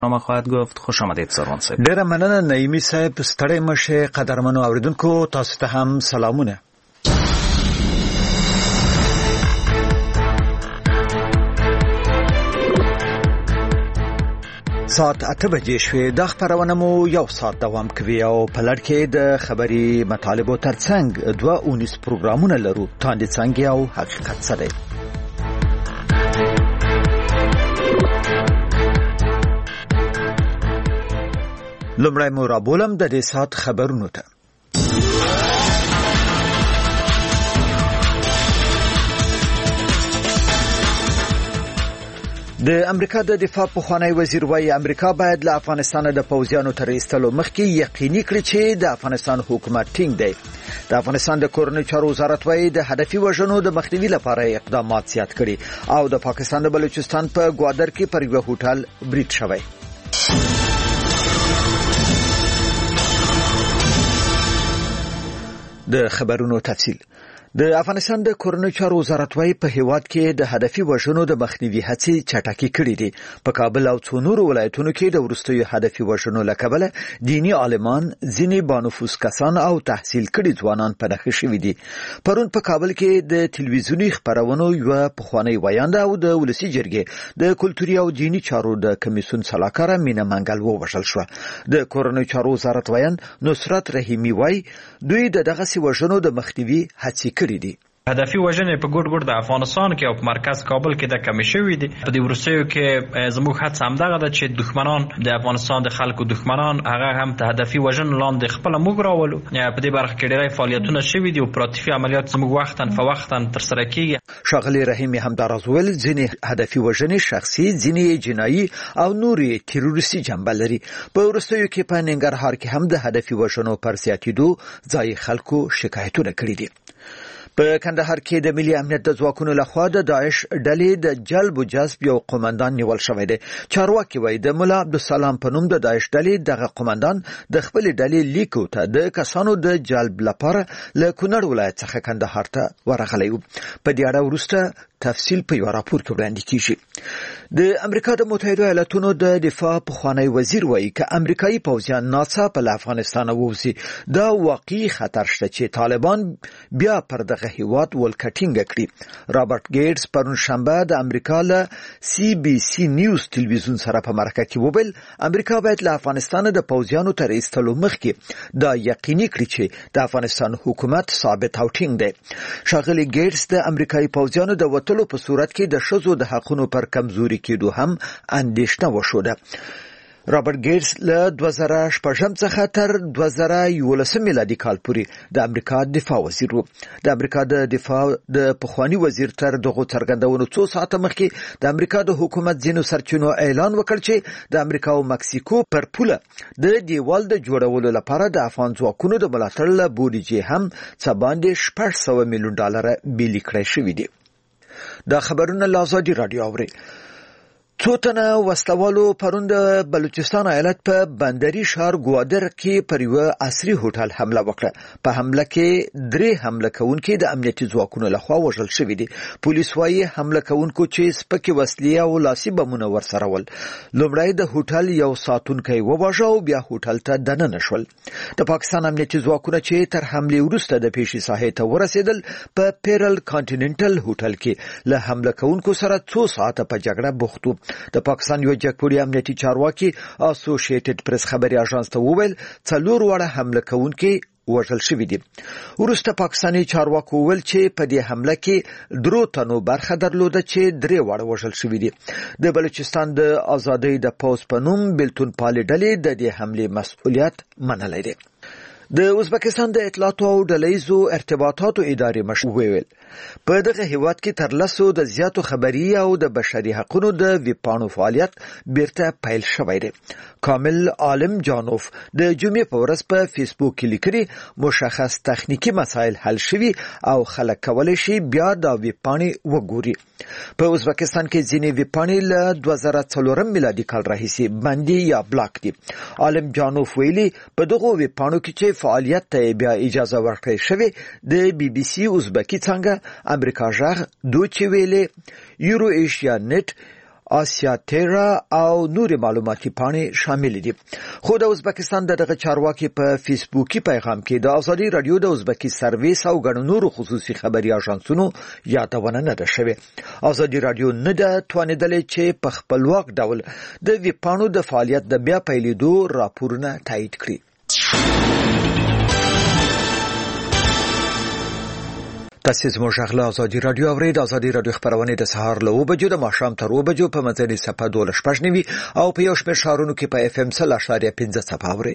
نامه خواهد گفت. خوش آمدید سروان صاحب. ډیره مننه نعیمی صاحب. ستړی مشه. قدرمنو اوریدونکو تاسو ته هم سلامونه. ساعت 8 بجې شوې. د خبرونه مو یو ساعت دوام کوي او په لړ کې د خبري مطالبو ترڅنګ 2 پروګرامونه لرو. تاندې څنګه او حقیقت سره. لمړی مو رابولم د دې ساعت خبرونو ته. د امریکا د دفاع پخوانی وزیر وايي امریکا باید له افغانستان د پوځیانو تر ایستلو مخکې یقیني کړي چې د افغانستان حکومت ټینګ دی. د افغانستان د کورنیو چارو وزارت وايي د هدفي وژنو د مخنیوي لپاره اقدامات زیات کړي او د پاکستان د بلوچستان په ګوادر کې پر یو هوټل برید شوی. د خبرونو تفصیل. د افغانستان د کورنیو چارو وزارت وايي په هیواد کې د هدفي وژنو د مخنیوي هڅې چټکې کړې دي. په کابل او څو نورو ولایتونو کې د ورستیو هدفي وژنو لکبله دینی عالمان، ځینې بانفوذ کسان او تحصیل کړي ځوانان په نښه شوي دي. پرون په کابل کې د ټلویزیوني خبرونو یو پخوانی ویانده او د ولسی جرګې د کلتوري او دینی چارو د کمیسیون سلاکار مینا منګل ووژل شو. د کورنیو چارو وزارت ویان نصرت رحیمی وايي دوی دغه وژنو د مخنیوي هڅې کړې دي. هدفي وژنې په ګډ د افغانستان کې او په مرکز کابل کې د کمی شوې دي. په دې ورسېو کې زموږ هڅه همدغه ده چې دښمنان د افغانستان د خلکو دښمنان هغه هم ته هدفي وژنې لاندې خپل موږ راولو. په دې برخه کې ډېری فعالیتونه شوي دي او اپراتیفي عملیات زموږ وختن فوختن ترسره کیږي. ښاغلي رحیمي همداراز ویل ځینې هدفي وژنې شخصي، ځینې جنایي او نورې تروریستي جنبه لري. په ورسېو کې په ننګرهار کې هم د هدفي وژنو پر زیاتېدو ځای خلکو شکایتونه کړي دي. په کندهار کې د ملي امنیت د ځواکونو لخوا د داعش ډلې د جلب او جذب یو قومندان نیول شوی دی. چارواکي وایي د مولا عبدالسلام په نوم د داعش ډلې دغه قومندان د خپل ډلې لیکو ته د کسانو د جلب لپاره له کونړ ولایت څخه کندهار ته ورغلی و. په دې اړه وروسته تفصیل په یو راپور کې وړاندې کیږي. د امریکا د متحده ایالاتونو د دفاع پخوانی وزیر وایي که امریکایي پوځیان ناڅاپه له افغانستان ووځي دا واقعي خطر شته چې طالبان بیا پر دغه هیواد ولکټینګ کړي. رابرټ ګیټس پرون شنبه د امریکا له CBC نیوز ټلویزیون سره په مرکه کې وویل امریکا باید له افغانستان د پوځیانو تر ایستلو مخکې دا یقیني کړي چې د افغانستان حکومت ثابت او ټینګ دی. ښاغلي ګیټس د امریکایي پوځیانو د وتلو په صورت کې د ښځو د حقونو پر کمزوري کېدو هم اندېښنه وښوده. رابرټ ګیټس له 2006 څخه تر 2011 میلادي کال پورې د امریکا دفاع وزیر و. د امریکا د دفاع د پخوانی وزیر تر دغه څرګندونو څو ساعته مخکې د امریکا د حکومت ځینو سرچینو اعلان وکړ چې د امریکا او مکسیکو پر پوله د دیوال د جوړولو لپاره د افغان ځواکونو د ملاتړ له بودیجې هم څه باندې $600 میلیون بیلي کړی شوي دي. دا خبرونه له آزادي رادیو اوري. څو تنه وسلوالو پرون د بلوچستان ایالت په بندري ښار ګوادر کې پر یو عصري هوټل حمله وکړه. په حمله کې 3 حمله کوونکي د امنیتي ځواکونو لخوا وژل شوي دي. پولیس وايي حمله کوونکو چې سپکې وسلې او لاسي بمونه ورسره ول. لومړی د هوټل یو ساتونکی وواژه او بیا هوټل ته دننه شول. د پاکستان امنیتي ځواکونه چې تر حملې وروسته د پیښې ساحې ته ورسېدل په پیرل کانټیننټل هوټل کې له حمله کوونکو سره 2 ساعته په جګړه بوخت وو. د پاکستان یو جګپوړي امنیتي چارواکي اسوسییټډ پریس خبري اژانس ته وویل 4 وړه حمله کوونکي وژل شوي دي. وروسته پاکستاني چارواکو وویل چې په دې حمله کې 3 تنو برخه درلوده چې 3 وړه وژل شوي دي. د بلوچستان د ازادۍ د پوز په نوم بلتون پالي ډلې د دې حملې مسؤلیت منلی دی. د ازبکستان د اطلاعاتو او ډلهیزو ارتباطاتو ادارې مشر ویل په دغه هیواد کې تر لسو د زیاتو خبري او د بشري حقوقو د ویبپاڼو فعالیت بیرته پیل شوی دی. کامل عالم جانوف د جمعې په ورځ په فیسبوک کې لیکلي مشخص تخنیکی مسایل حل شوي او خلک کولی شي بیا د ویبپاڼې وګوري. په ازبکستان کې ځینې ویبپاڼې له 2004 میلادي کال راهیسې بندي یا بلاک دي. عالم جانوف ویلي په دغه ویبپاڼو کې چې فعالیت ته بیا اجازه ورکړل شوې د BBC ازبکی څنګه امریکا ژغ، دوچې ویلې، یورو ایشیا نت آسیا تیرا او نور معلوماتي پاڼې شامل دي. خو د ازبکستان دغه چارواکي په فیسبوکي پیغام کې د ازادي رادیو د ازبکی سرویس او ګڼو نورو خصوصي خبري اژانسونو یادونه نه ده شوې. ازادي رادیو نه ده توانیدلې چې په خپلواک ډول د ویبپاڼو د فعالیت د بیا پیلېدو راپورونه تایید کړي. تاسو زموږ غږ ازادي رادیو اورید. ازادي رادیو خبرونه د سهار له 9 بجو د ماښام تر 2 بجو په منځني صفه 12 او په یو شمېر ښارونو کې په FM 0.15 صفه اوري.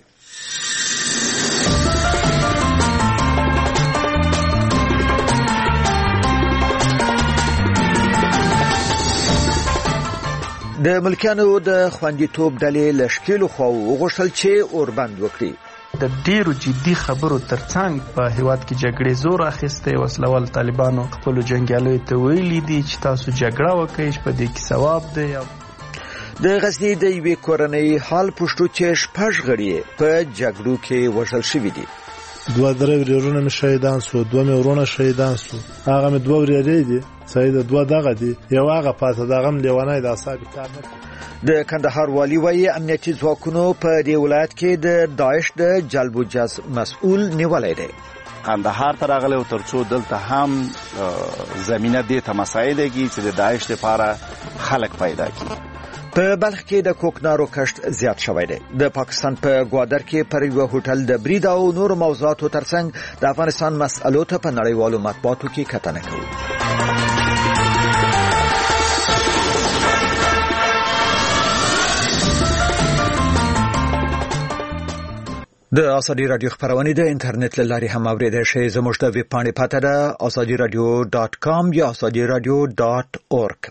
د ملکیانو د خوندیتوب ډلې لشکېلو خو وغوښتل چې اوربند وکړي. د ډیرو جدي خبرو ترڅنګ په هیواد کې جګړې زور اخیسته وسلوال طالبانو خپل جنگیالیو ته ویلي دي چې تاسو جګړه وکړئ په دې کې ثواب دی. د غزنی د یوې کورنۍ حال پښتو چې شپږ غړي په جګړو کې وژل شوي دي. 2 ورونه مې شهیدان سو، 2 ورونه شهیدان سو. هغه مې 2 ورې دي سید 2 دغه دي، یو هغه پاتې دغه هم لیوانای د اصحاب کار نه. د کندهار والی وایي امنیتي ځواکونو په دې ولایت کې د داعش د جلب و جذب مسؤل نیولای دی. کندهار ته راغلی ترڅو دلته هم زمينه دې ته مساعدهږي چې د داعش لپاره خلک پیدا کړي. په بلخ کې د کوکنارو کښت زیات شوی دی. د پاکستان په گوادر کې پر یو هوټل د برید او نور موضوعاتو ترڅنګ د افغانستان مسألو ته په نړیوالو مطبوعاتو کې کتنه کوي. د ازادي رادیو خبرونه د انټرنیټ له لارې هم اوریدل شي. زموږ د ویب پاڼې پته ده azadiradio.com یا azadiradio.org.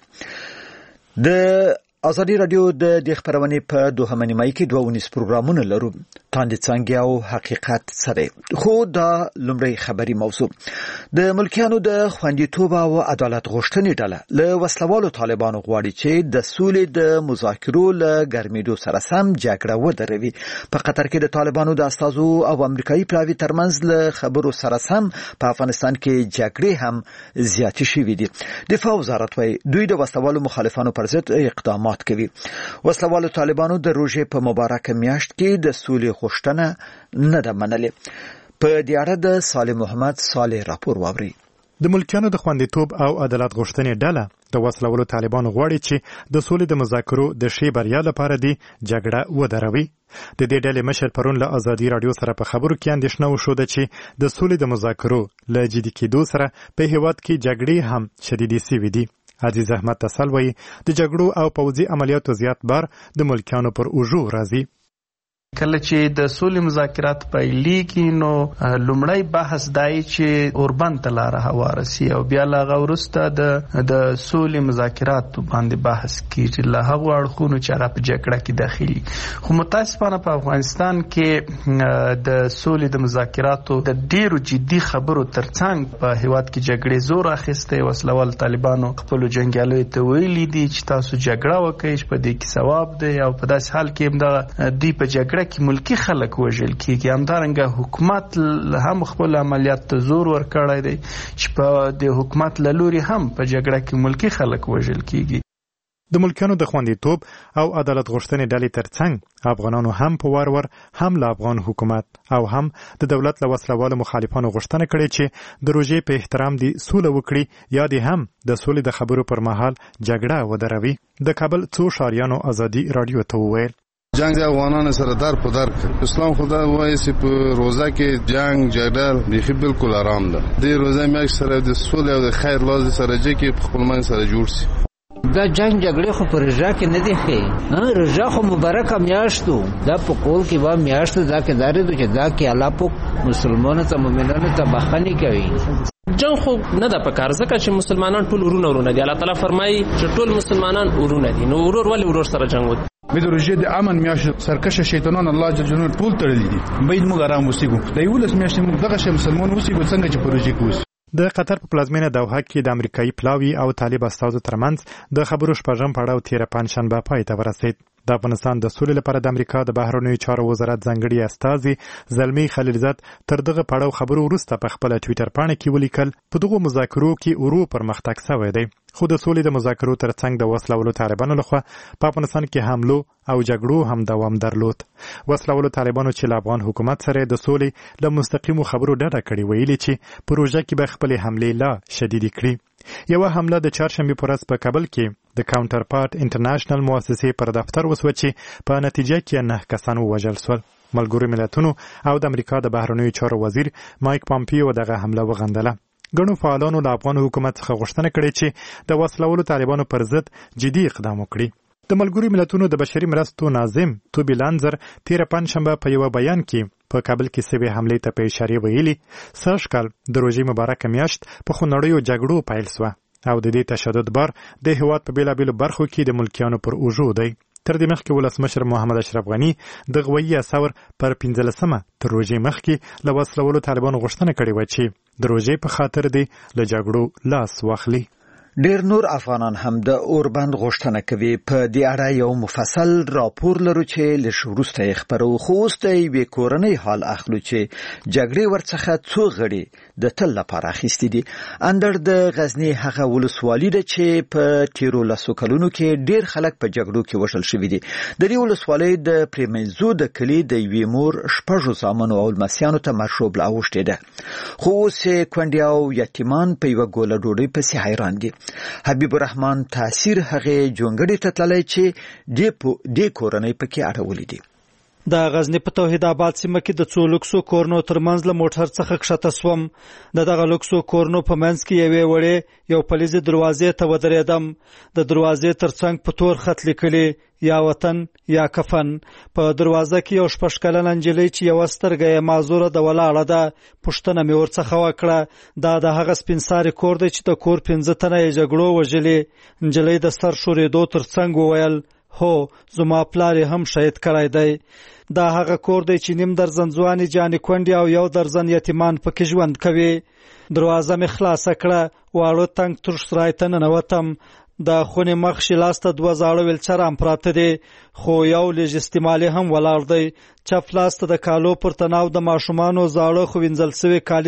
د ازادي رادیو د خبرونه په دوهمه نیمه کې 2 پروګرامونه لرو. تاندې څنګه او حقیقت سره. خو دا لومړی خبري موضوع د ملکیانو د خوندیتوب او عدالت غوښتنې ډله له وسلوالو طالبانو غواړي چې د سولې د مذاکرو له ګرمېدو سره سم جګړه ودروي. په قطر کې د طالبانو د استازو او امریکایي پلاوي ترمنځ له خبرو سره سم په افغانستان کې جګړې هم زیاتې شوې دي. دفاع وزارت وايي دوی د وسلوالو مخالفانو پر ضد اقدامات کوي. وسلوالو طالبانو د روژې په مبارکه میاشت کې د سولې غوښتنه نه ده منلې. په دې اړه د صالح محمد صالح راپور واوري. د ملکیانو د خوندیتوب او عدالت غوښتنې ډله د وسلوالو طالبانو غواړي چې د سولې د مذاکرو د ښې بریا لپاره دی جګړه ودروي. د دې ډلې مشر پرون له ازادي رادیو سره په خبرو کې اندېښنه وښوده چې د سولې د مذاکرو له جدي کېدو سره په هیواد کې جګړې هم شدیدې سوي دي. عزیز احمد تسل وایي د جګړو او پوځي عملیاتو زیات بار د ملکیانو پر اوږو راځي. کله چې د سولې مذاکرات پیلېږي نو لومړی بحث دی چې اوربند ته لاره هواره سي او بیا له هغه وروسته د سولې مذاکراتو باندې بحث کېږي له هغو اړخونو چې هغه په جګړه کې داخلي. خو متاسفانه په افغانستان کې د سولې د مذاکراتو د ډیرو جدي خبرو ترڅنګ په هیواد کې جګړې زور اخیسته وسلوال طالبانو خپل جنگیالیو ته ویلي دي چې تاسو جګړه وکړئ په دې کې ثواب دی او په داسې حال کې هم دوی په جګړه کې ملکی خلک وژل کیږي. همدارنګه حکومت هم خپل عملیات ته زور ورکړی دی چې په د حکومت له لوري هم په جګړه کې ملکی خلک وژل کیږي. د ملکیانو د خوندیتوب او عدالت غوښتنې ډلې ترڅنګ افغانانو هم په وار هم له افغان حکومت او هم د دولت له وسلوالو مخالفانو غوښتنه کړې چې د روژې په احترام دي سوله وکړي یا دې هم د سولې د خبرو پر مهال جګړه ودروي. د کابل څو ښاریانو ازادي رادیو ته وویل جنگ افغانانو سره در په در اسلام خدا وایي چې په روزه کې جنگ جګړه بیخي بالکل آرام ده. د روزه میاشت سره د سولې او د خیر لاز سره چې په خپل من سره جوړ شي. دا جنگ جګړه خو پر رضا کې نه دی ښه. رضا خو مبارکه میاشتو دا په کول کې با میاشت دا کې داري چې دا کې الله په مسلمانانو ته مؤمنانو ته بخښنه کوي. جنگ خو نه ده پکار ځکه چې مسلمانان ټول ورونه دي. الله تعالی فرمایي چې ټول مسلمانان ورونه دي. نو ورور ولې ورور سره جنگ وکړي؟ د روژې د امن میاشت سرکشه شیطانان الله جل جلاله ټول تړلي دي. باید موږ آرام وسیګو. د 11 میاشتې موږ دغه شی مسلمان وسیګو څنګه چې پروژې کوو. د قطر په پلازمینه دوحه کې د امریکایي پلاوي او طالب استازو ترمنځ د خبرو شپږم پړاو 13 پنځشنبه پای ته ورسید. د افغانستان د سولې لپاره د امریکا د بهرنیو چارو وزارت ځانګړي استازي زلمی خلیلزاد تر دغه پړاو خبرو وروسته په خپل ټویټر پاڼه کې ولیکل په دغه مذاکرو کې ورو پرمختګ شوی دی خو د سولې د مذاکرو ترڅنګ د وسلوالو طالبانو لخوا په افغانستان کې حملو او جګړو هم دوام درلود وسلوالو طالبانو چې له افغان حکومت سره د سولې له مستقیمو خبرو ډډه کړې ویلي چې پروژه کې به خپل حملې لا شدید کړي یو حمله د چهارشنبه په ورځ په کابل کې د کاونټر پارت انټرنیشنل مؤسسې پر دفتر وسو چې په نتیجه کې 9 کسان ووژل شول ملګرو ملتونو او د امریکا د بهرنیو چارو وزیر مایک پامپیو دغه حمله وغندله ګڼو فعالانو له افغان حکومت څخه غوښتنه کړې چې د وسلوالو طالبانو پر ضد جدي اقدام وکړي د ملګرو ملتونو د بشري مرستو ناظم توبی لانزر تیر پنځشنبه په یو بیان کې په کابل کې سوي حملې ته په اشاره ویلي سږ کال د روژې مبارکه میاشت په خونړیو جګړو پیل شوه او د دې تشدد بار د هیواد په بیلابیلو برخو کې د ملکیانو پر اوږو دی تر دې مخکې ولسمشر محمد اشرف غني د غوي ثور پر 15مه تر روژې مخکې له وسلوالو طالبانو غوښتنه کړې و چې د روژې په خاطر دی له جګړو لاس واخلي ډیر نور افغانان هم د اوربند غوښتنه کوي په دې اړه یو مفصل راپور لرو چې له وروسته یې خبرو خو اوس د یوې کورنۍ حال اخلو چې جګړې ورڅخه څو غړي د تل لپاره اخیستي دي اندر د غزنی هغه ولسوالۍ ده چې په تیرو لسو کلونو کې ډیر خلک په جګړو کې وژل شوي دي د دې ولسوالۍ د پریمنزو د کلی د یوې مور شپږو زامنو او لمسیانو ته مشروب لاوښتې ده خو اوس کونډې او یتیمان په یوه ګوله ډوډۍ پسې حیران دي حبیب الرحمن تاثیر هغه جونګړې ته تللی چې د کورنۍ پکې اړولې دي د غزنی په توحید آباد سیمه کې د څو لوکسو کورنو ترمنځ له موټر څخه کښته سوم دغه لوکسو کورنو په منځ کې یوې وړې یو پلیزي دروازې ته ودرېدم د دروازې ترڅنګ په تور خط لیکلي یا وطن یا کفن په دروازه کې یو شپږ کلنه نجلۍ چې یو سترګه یې معذوره د ولاړه ده پوښتنه مې ورڅخه وکړه دا د هغه سپینساري کور دی چې د کور 15 تنه یې جګړو وژلي نجلۍ د سر شورېدو ترڅنګ وویل هو زما پلار هم شهید کړی دی دا هغه کور دی چې نیم درزن ځوانې جانې کونډې او یو درزن یتیمان پکې ژوند کوي دروازه مې خلاصه کړه واړه تنګ ترش سرای ته ننوتم د خونې مخ شلاسته 2 زاړه ویلچران پراته دي خو یو لږ استعمالي هم ولاړ دی چپ لاسته د کالو پر تناو د ماشومانو زاړه خو وینځل سوي کالي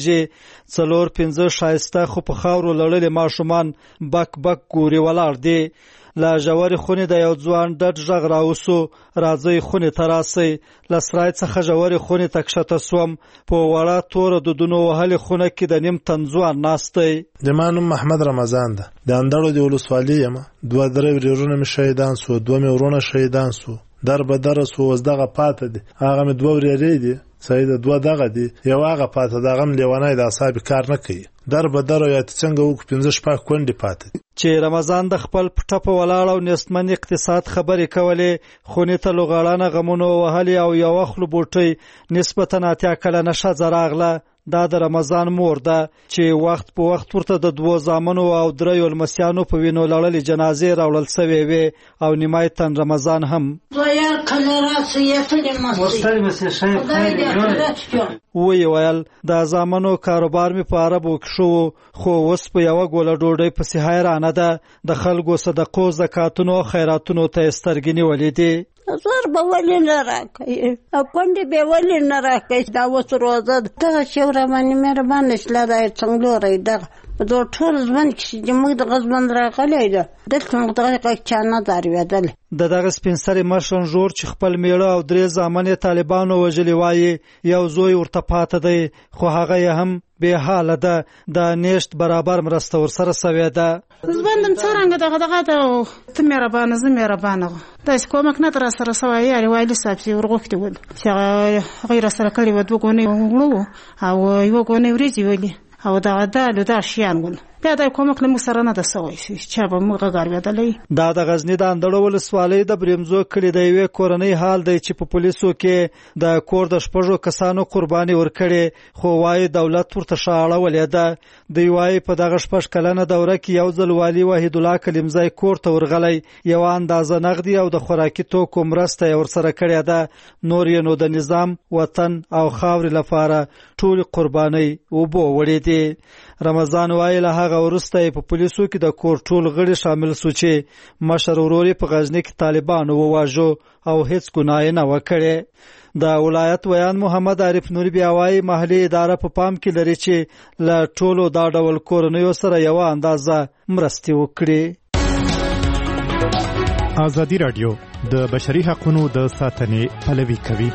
زړېږي 4-5 شایسته خو په خاورو لړلې ماشومان بک بک ګوري ولاړ دي لا جوړې خونې د یو ځوان ډډ ژغ راوسو راځي خونې ته راسئ له سرای څخه جوړې خونې ته کښته سوم په وړه توره دودونو وهلې خونه کې د نیم تن ځوان ناست دی زما نوم محمد رمضان ده د اندړو د ولسوالۍ یم 2 ورونه مې شهیدان سو 2 مې ورونه شهیدان سو در به در سو اوس دغه پاته دي هغه مې 2 ورې دي سید 2 دغه دي یو هغه پاته دغه م لیوانای د اصحاب کار نه کوي در به در یا څنګه وک 15 شپه کونډې پاته چې رمضان د خپل پټه په ولاړ او نستمن اقتصاد خبرې کولې خونې ته لوغړانه غمونو وهلي او یو خپل بوټي نسبتا 8 کله نشه زراغله دا د رمضان مور ده چې وخت په وخت ورته د 2 زامنو او 3 لمسیانو په وینو لړلې جنازې راوړل سوي وي او نیمای تن رمضان هم وی ویل د زامنو کاروبار می په عربو کې شو خو اوس په یو ګوله ډوډۍ پسې حیرانه ده د خلکو صدقو زکاتونو خیراتونو ته سترګې نیولې دي زور به ولې نه راکوي او کونډې به ولې نه راکوي دا اوس روزه ده دغه چې ورباندې مهربانه شله دا یې څنګلوری دغه په دغه ټول ژوند کې چې موږ دغه ژوند راغلی ده دلته موږ دغه چا نه داروېدلی د دغه سپین سرې مشر ژور چې خپل میړه او 3 زامن یې طالبانو وژلي وایي یو زوی ورته پاته دی خو هغه یې هم به حاله ده د نشت برابر مرسته ورسره سوې ده ژوندم څرنګه دغه ته مهربانه زه مهربانه داسې کومک نه در سره سوی یاري وایي صاحب چې ورغوښتي ول چې غیر سره کړي و 2 ګونې وړو او یو ګونې وریجې ولي او دا شیان ول بیا د کومک له سره نه د سوي چې به موږ غاړېدلې دا د غزنی د اندړو ولسوالۍ د بریمزو کلی د یوې کورنۍ حال دی چې په پولیسو کې د کور د شپږو کسانو قرباني ورکړي خو وايي دولت ورته شاړه ولیده دی وايي په دغه شپږ کلنه دوره کې یو ځل والی وحید الله کلیمزای کور ته ورغلی یو اندازه نغدي او د خوراکي توکو مرسته ورسره کړې ده نور یې نو د نظام وطن او خاور لپاره ټول قرباني وبو وړي دي رمضان وایي له هغه وروسته په پولیسو کې د کور ټول غړي شامل شو چې مشر ورور په غزني کې طالبانو وواژو او هیڅ ګناه نه وکړي. د ولایت ویان محمد عارف نور بیا وایي محلي اداره په پام کې لري چې له ټولو دا ډول کورنیو سره یو اندازه مرستې وکړي. ازادي راډیو د بشري حقوقو د ساتنې پلوي کوي.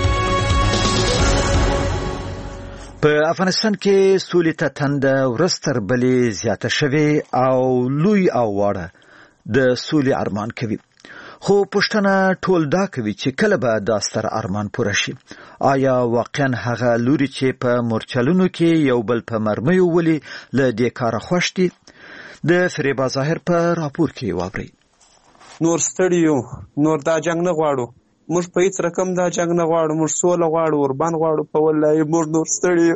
په افغانستان کې سولې ته تنده ورځ تر بلې زیاته شوې او لوی او واړه د سولې ارمان کوي. خو پښتنه ټول دا کوي چې کله به دا ستر ارمان پوره شي. آیا واقعا هغه لوري چې په مورچلونو کې یو بل په مرمیو ولي له دې کاره خوښ دي؟ د فریبا ظاهر په راپور کې واورئ. نور ستړیو، نور دا جنگ نه غواړو، موږ په هیڅ رقم دا جنگ نه غواړو، موږ سوله غواړو، اوربان غواړو، په والله موږ نور ستړیو.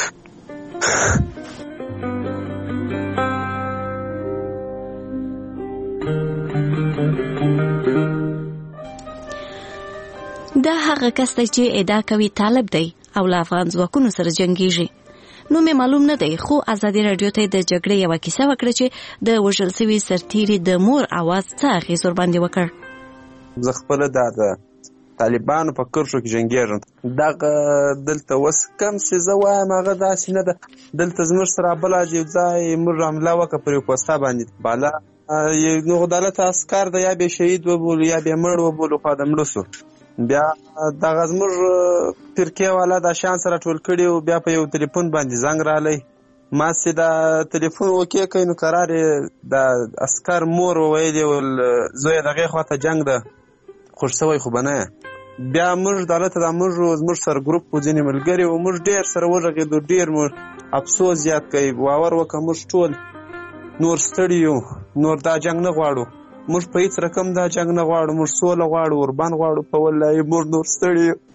دا هغه کس دی چې ادعا کوي طالب دی او له افغان ځواکونو سره جنګیږي. نو مې معلوم نه دی، خو ازادي راډیو ته د جګړې یوه کیسه وکړه چې د وژل سوي سرتیري د مور اواز څه اغېز ورباندې وکړ. زه خپله د طالبانو په کرښو کې جنګېږم. دغه دلته اوس کم چې زه وایم هغه داسې نه ده. دلته زموږ سره بله یو ځای موږ حمله وکړه پر یو پوسته باندې، بالا نو دولت عسکر د یا به شهید وبولو یا به مړ وبولو، خو د مړه سو. بیا دغه زموږ فرقې والا د شان سره ټول کړي او بیا په یو تلیفون باندې زنګ رالی. ما چې د تلیفون وکې کوي نو قرار د عسکر مور وویلې زویه دغې خواته جنګ ده، خوښ شوی خو به نه. بیا موږ دولت د زموږ سره ګروپ و ځینې ملګري و، موږ ډېر سره وغږېدو، ډېر مو افسوس زیات کوي. باور وکړه موږ ټول نور ستړي یو، نور دا جنګ نه غواړو، موږ په هیڅ رقم دا جنګ نه غواړو، موږ سوله غواړو، اوربان غواړو، په والله موږ نور ستړي یو.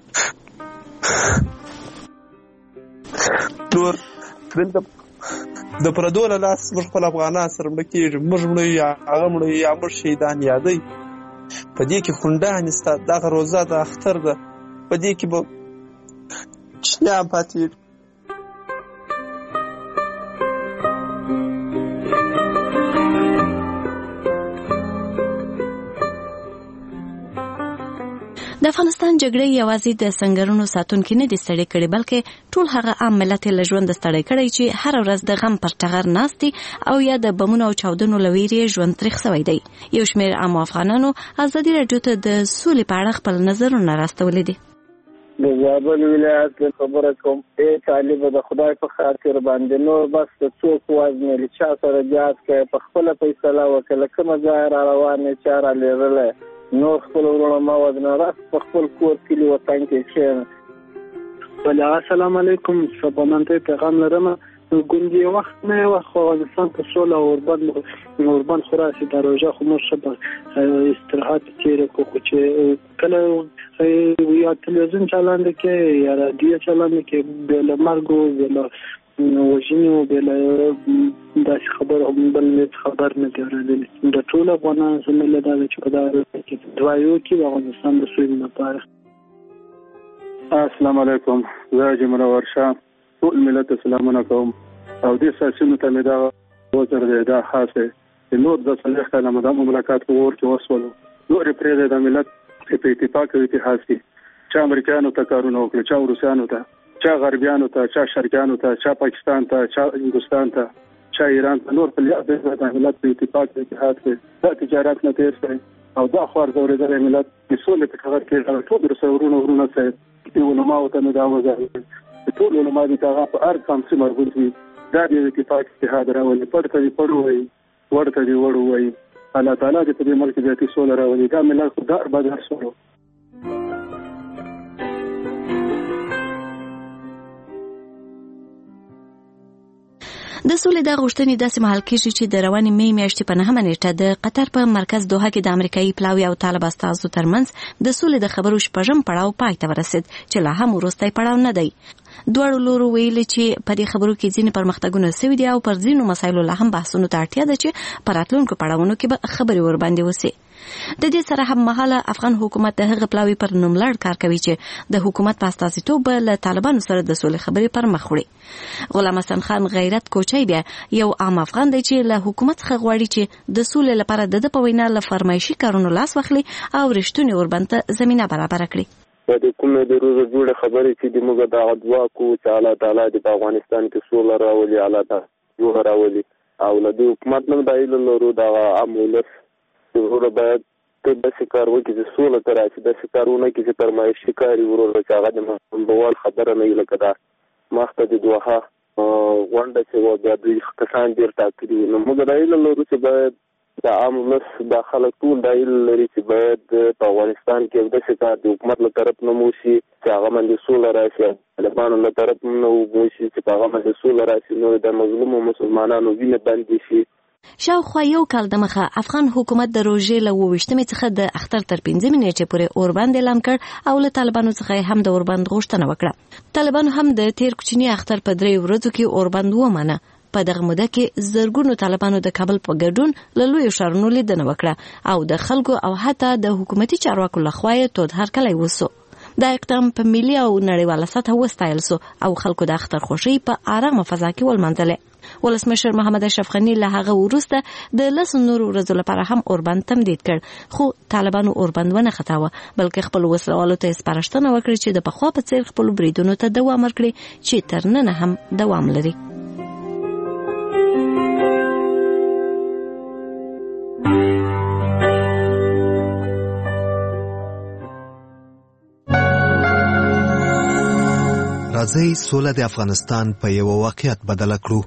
نور دلته د پردو له لاس موږ خپل افغانان سره مړه کېږو، موږ مړه یو یا هغه مړه یو یا موږ شهیدان یادوي. په دې کې خونډانې ستا دغه روزه د اختر ده، په دې کې به شیان پاتې. د افغانستان جګړه یوازې د سنگرونو ساتونکي نه دي ستړي کړي، بلکې ټول هغه عام ملت له ژوند ستړي کړي چې هر ورځ د غم پر ټغر ناستي او یا د بمونو او چاودنو له ویرې ژوند تریخ شوی دی. یو شمېر عام افغانانو ازادي راډیو ته د سولې په اړه خپل نظرونه راستولي دي. د زابل ولایت خبره کوم، طالب د خدای په خاطر باندې نور بس د څوک وزن له چا سره جات کوي، په خپل فیصله وکړه، کومه ځای را روانه چاره لرله، نو خپل ورونه ما ودنه راس په خپل کور کلی وطن کې شي. ولا السلام علیکم، سبانته پیغام لرم. ګوندې وخت نه وخت افغانستان ته سوله او اوربان خراسي د روزه خو مو شبه استراحت تیر کو چې کله یا تلویزیون چلاند کې یا رادیو چلاند کې بل مرګو بل وژنو بل داس خبر هم بل خبر نه درلودل. د ټول افغانان سمله دا چې په دا کې دوایو کې افغانستان د سوي لپاره. السلام علیکم، زه جمله ورشه ټول ملت سلامونه کوم. او دې ساسونو ته مې دا وزر دی دا خاصه نور د صالح کلام د مملکت په ور کې وسولو نور پرې د ملت په اتفاق او اتحاد کې چا امریکایانو ته کارونه وکړي، چا روسانو ته، چا غربیانو ته، چا شرقیانو ته، چا پاکستان ته، چا هندوستان ته، چا ایران ته، نور په لحاظ د ملت په اتفاق او اتحاد کې دا تجارت نه تیر شي او دا خور زوري د ملت په سولې په خبر کې ټول رسورونه سره دی علماء ته نه دا وځي ټول علماء دي هغه په هر کام سره مربوط وي. دا د اتفاق اتحاد راولي، پړته دی پړوي، ورته دی وړوي. الله تعالی دې په دې ملک کې د سولې راولي. دا ملت خدای بدر سره د سولې د غوښتنې داسې مهال کېږي چې د روانې مې میاشتې په 9 نیټه د قطر په مرکز دوحه کې د امریکایي پلاوي او طالب استازو ترمنځ د سولې د خبرو شپږم پړاو پای ته ورسید چې لا هم وروستی پړاو نه دی. دواړو لورو ویلي چې په دې خبرو کې ځینې پرمختګونه شوي دي او پر ځینو مسایلو لا هم بحثونو ته اړتیا ده چې په راتلونکو پړاوونو کې به خبرې ورباندې وسي. د دې سره هم مهاله افغان حکومت د هغه پلاوی پر نوملړ کار کوي چې د حکومت په استازیتوب له طالبانو سره د سولې خبرې پر مخ وړي. غلام حسن خان غیرت کوچی بیا یو عام افغان دی چې له حکومت څخه غواړي چې د سولې لپاره د په وینا له فرمایشي کارونو لاس واخلي او رښتونی اوربند ته زمينه برابر کړي. د کومه د روزه جوړه خبرې چې د موږ د دعا کو چې الله تعالی د افغانستان کې سوله راولي، الله تعالی جوړ راولي او د حکومت نن دایله لرو د عامولس ضرورت باید د شکار وکړي چې سوله تر راشي د شکارونه کې چې فرمایشي کاری ورور چې هغه د بوال خبره نه لکه دا مخته د دوه غونډه چې و بیا دوی کسان ډیر ټاکلي نو موږ دایله لرو چې باید د عامولس د خلک ټول دایل لري چې باید په افغانستان کې د شکار د حکومت له طرف نه موشي چې هغه باندې سوله راشي، طالبانو له طرف نه موشي چې هغه باندې سوله راشي، نو د مظلومو مسلمانانو وینه بندي شي. شاوخوا یو کال د مخه افغان حکومت د روژې له 28 څخه د اختر تر 15 نیټې پورې اوربند اعلان کړ او له طالبانو څخه هم د اوربند غوښتنه وکړه. طالبانو هم د تیر کوچنی اختر په 3 ورځو کې اوربند ومنه. په دغه موده کې زرګونو طالبانو د کابل په ګډون له لوی ښارونو لیدنه وکړه او د خلکو او حتی د حکومتي چارواکو لخوا یې تود هرکلی وسو. دا اقدام په ملي او نړیواله سطح وستایل سو او خلکو د اختر خوشي په آرامه فضا کې ولمنځله. ولسمشر محمد اشرف غنی له هغه وروسته د 10 نورو ورځو لپاره هم اوربند تمدید کړ، خو طالبانو اوربند ونه ختاوه بلکې خپل وسلوالو ته سپارښتنه وکړه چې د پخوا په څیر خپل بریدونو ته دوام ورکړي چې تر نن هم دوام لري. راځئ سوله د افغانستان په یو واقعیت بدل کړو.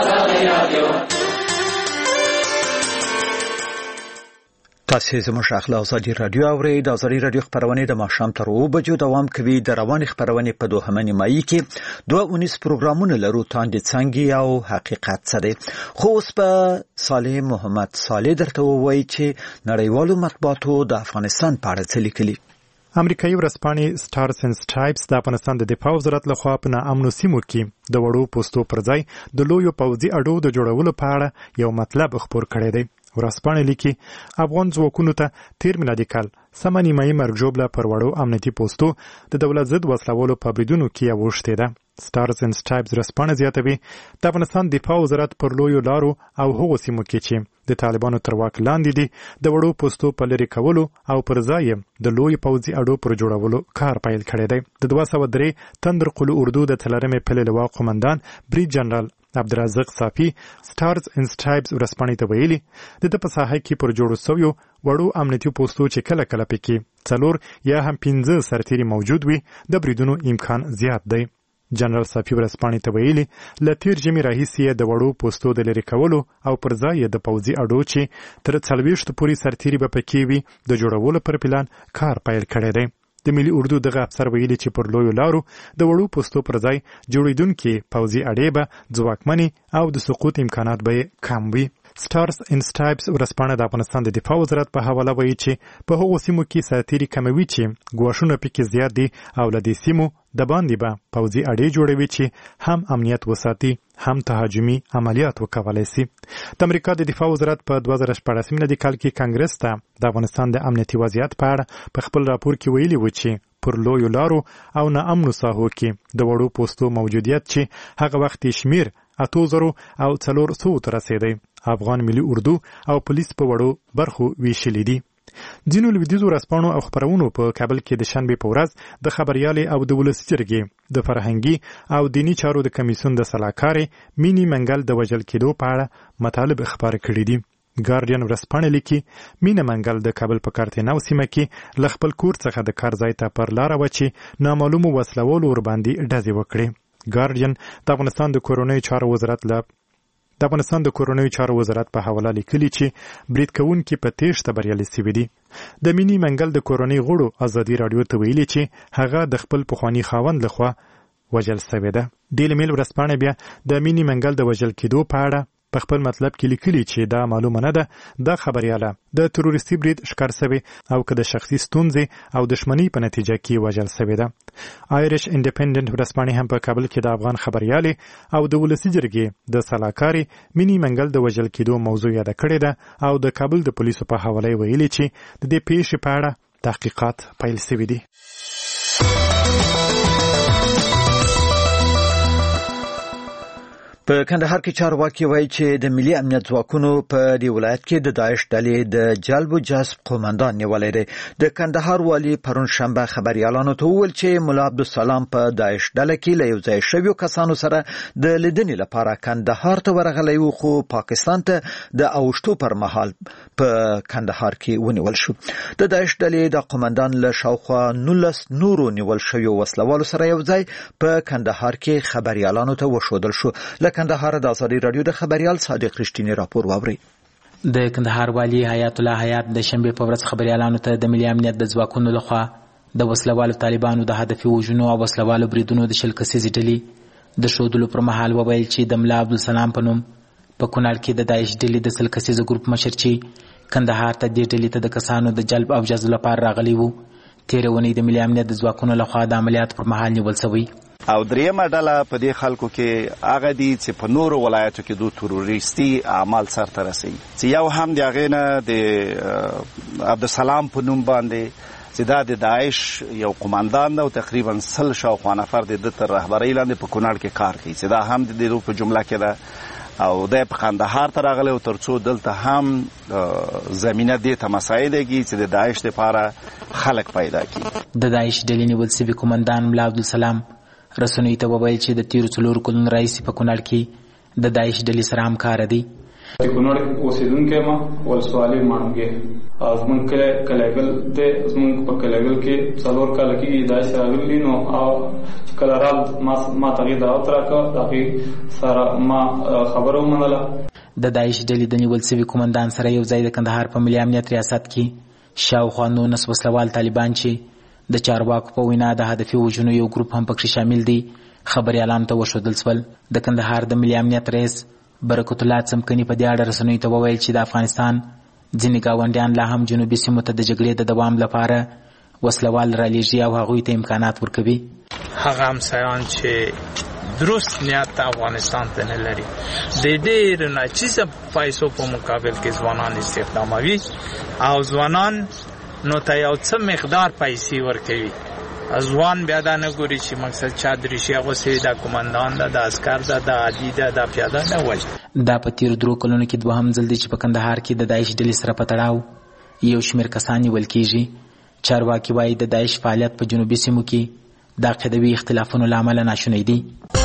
تاسو زموږ اخلاق ازادي رادیو اورئ. د ازادي رادیو خبرونه د ماښام تر 2 بجو دوام کوي. د رواني خبرونه په 2 نیمایي کې 2 پروګرامونه لرو، تاندې څنګه او حقیقت څه دی. خو اوس په صالح محمد صالح درته وایي چې نړیوالو مطبوعاتو د افغانستان په اړه څه لیکلي. امریکایي ورځپاڼې سټارز اینډ سټرایپس د افغانستان د دفاع وزارت لخوا په ناامنو سیمو کې د وړو پوستو پر ځای د لویو پوځي اډو د جوړولو په اړه یو مطلب خبر کړی دی. ورځپاڼې لیکي افغان ځواکونو ته تیر میلادي کال سمه نیمایي مرګ ژوبله پر وړو امنیتي پوستو د دولت ضد وسلوالو په بریدونو کې اوښتې ده. سټارز اینډ سټرایپس ورځپاڼه زیاتوي د افغانستان دفاع وزارت پر لویو لارو او هغو سیمو کې چې د طالبانو تر واک لاندې دي د وړو پوستو په لرې کولو او پر ځای د لوی پوځي اډو پر جوړولو کار پیل کړی دی. د 203 تندر قلو اردو د 3 پلې لواء قومندان بریج جنرال عبدالرزاق صافي سټارز اینډ سټرایپس ورځپاڼې ته ویلي د په ساحه کې پر جوړو شویو وړو امنیتي پوستو چې کله کله پکې 4 یا هم 15 سرتیري موجود وي د بریدونو امکان زیات دی. جنرال صافي ورځپاڼې ته ویلي له تیر ژمي راهیسې د وړو پوستو د لرې کولو او پر ځای د پوځي اډو چې تر 40 پورې سرتیري به پکې وي د جوړولو پر پلان کار پیل کړی دی. د ملي اردو دغه افسر ویلي چې پر لویو لارو د وړو پوستو پر ځای جوړیدونکي پوځي اډې به ځواکمنې او د سقوط امکانات به کم وي. سټارز اینډ سټرایپس ورځپاڼه د افغانستان د دفاع وزارت په حواله وایي چې په هغو سیمو کې سرتیري کموي چې ګواښونه پکې زیات دي او له دې سیمو د باندې به پوځي اډې جوړوي چې هم امنیت وساتي هم تهاجمي عملیات وکولای شي. د امریکا د دفاع وزارت په 2014 میلادي کال کې کانګرس ته د افغانستان د امنیتي وضعیت په اړه په خپل راپور کې ویلي و چې پر لویو لارو او ناامنو ساحو کې د وړو پوستو موجودیت چې هغه وخت شمیر 8000 او 400 ته رسیدي. افغان ملي اردو او پولیس په وړو برخو ویشلې دي. ځینو لویدیځو ورځپاڼو او خبرونو په کابل کې د شنبې په ورځ د خبريالې او د ولسي جرګې د فرهنګي او دینی چارو د کمیسیون د سلاکارې مینی منګل د وژل کېدو په اړه مطالب خبر کړي دي. ګارډین ورځپاڼه لیکي مینه منګل د کابل په کارتیناو سیمه کې له خپل کور څخه د کار ځای ته پر لار و چې نامعلومو وسلوالو ور باندې ډزې وکړي. ګارډین د افغانستان د کورونی چارو وزارت په حواله لیکلي چې برید کوونکي په تېښته بریالي شوي دي. د مینی منګل د کورنۍ غړو ازادي رادیو ته ویلي چې هغه د خپل پخواني خاوند لخوا وژل شوی ده. ډیلی میل ورځپاڼه بیا د مینی منګل د وژل کېدو په اړه په خپل مطلب کې لیکلي چې دا معلومه نه ده د خبرياله د تروریستي برید ښکار شوی او که د شخصي ستونزې او دښمنۍ په نتیجه کې وژل شوی ده. آیریش انډیپندنت ورځپاڼې هم په کابل کې د افغان خبريالې او د ولسي جرګې د سلاکاري مینی منګل د وژل کېدو موضوع یاد کړې ده او د کابل د پولیسو په حواله ویلي چې د دې پیښې په اړه تحقیقات پیل شوي دي. په کندهار کې چارواکي وایي چې د ملي امنیت ځواکونو په دې ولایت کې د داعش ډلې د جلب و جذب قومندان نیولې دی. د کندهار والي پرون شنبه خبريالانو ته وویل چې مولا عبدالسلام په داعش ډله کې له یو ځای شویو کسانو سره د لیدنې لپاره کندهار ته ورغلی و، خو پاکستان ته د اوښتو پر مهال په کندهار کې ونیول شو. د داعش ډلې د قومندان له شاوخوا 19 نورو نیول شویو وسلوالو سره یو ځای په کندهار کې خبريالانو ته وښودل شو. کندهار د ازادي رادیو د خبريال صادق رښتینی راپور واوري. د کندهار والی حیات الله حیات د شنبه په ورځ خبريالانو ته د ملي امنیت د ځواکونو لخوا د وسلوالو طالبانو د هدفي وژنو او وسلوالو بریدونو د شل کسیزې ډلې د شودلو پر مهال وویل چې د مولا عبدالسلام په نوم په کونړ کې د داعش ډلې د سل کسیز ګروپ مشر چې کندهار ته د ډلې ته د کسانو د جلب او جذب لپاره راغلي وو، تیر ونی د ملي امنیت د ځواکونو لخوا د عملیات پر مهال نیول شوی. او دریمه ډله په دې خلکو کې هغه دي چې په نورو ولایتو کې د تروریستي اعمال سرته رسوي، چې یو هم د هغې نه د عبدالسلام په نوم باندې چې دا د داعش یو قماندان ده او تقریبا 100 شاوخوا نفر د تر رهبرۍ لاندې په کونړ کې کار کوي، چې دا هم د دې په جمله کې ده او د په کندهار ته راغلی او ترڅو دلته هم زمینه دې ته مساعدهږي چې د داعش لپاره خلک پیدا کړي. د داعش ډلې نیول شوي قماندان مولا عبدالسلام رسنوي ته وویل چې د تیرو 4 کلونو راهیسې په کونړ کې د داعش ډلې سره همکاره دي. د کونړ اوسېدونکی ما ولسوالۍ ماڼوګې زموږ کلیګل دی، زموږ په کلیګل کې 4 کاله کېږي داعش راغلي، نو چې کله رال ما ته هغې دعوت راکړه، د هغې سره ما خبره ومنله. د داعش ډلې د نیول شوي قومندان سره یو ځای د کندهار په ملي امنیت ریاست کې شاوخوا 19 وسلوال طالبان چې د چارواکو په وینا د هدفي وژنو یو ګروپ هم پکې شامل دي خبريالانو ته وښودل شول. د کندهار د ملي امنیت رئیس برکت الله څمکني په دې اړه رسنیو ته وویل چې د افغانستان ځینې ګاونډیان لا هم جنوبي سیمو ته د جګړې د دوام لپاره وسلوال رالیږي او هغوی ته امکانات ورکوي. هغه همسایان چې درست نیت افغانستان ته نه لري، د ډېرو ناچیزه پیسو په مقابل کې ځوانان استخداموي او ځوانان نو ته یو څه مقدار پیسې ورکوي. ځوان بیا دا نه ګوري چې مقصد چا دریشي اغوستې ده، قومندان ده، د عسکر ده، د عادي ده، د پیاده ده وجه. دا په تیرو 3 کلونو کې دوهم ځل دی چې په کندهار کې د داعش ډلې سره په تړاو یو شمېر کسان نیول کېږي. چارواکي وایي د داعش فعالیت په جنوبي سیمو کې د عقیدوي اختلافونو له امله ناشونی دي.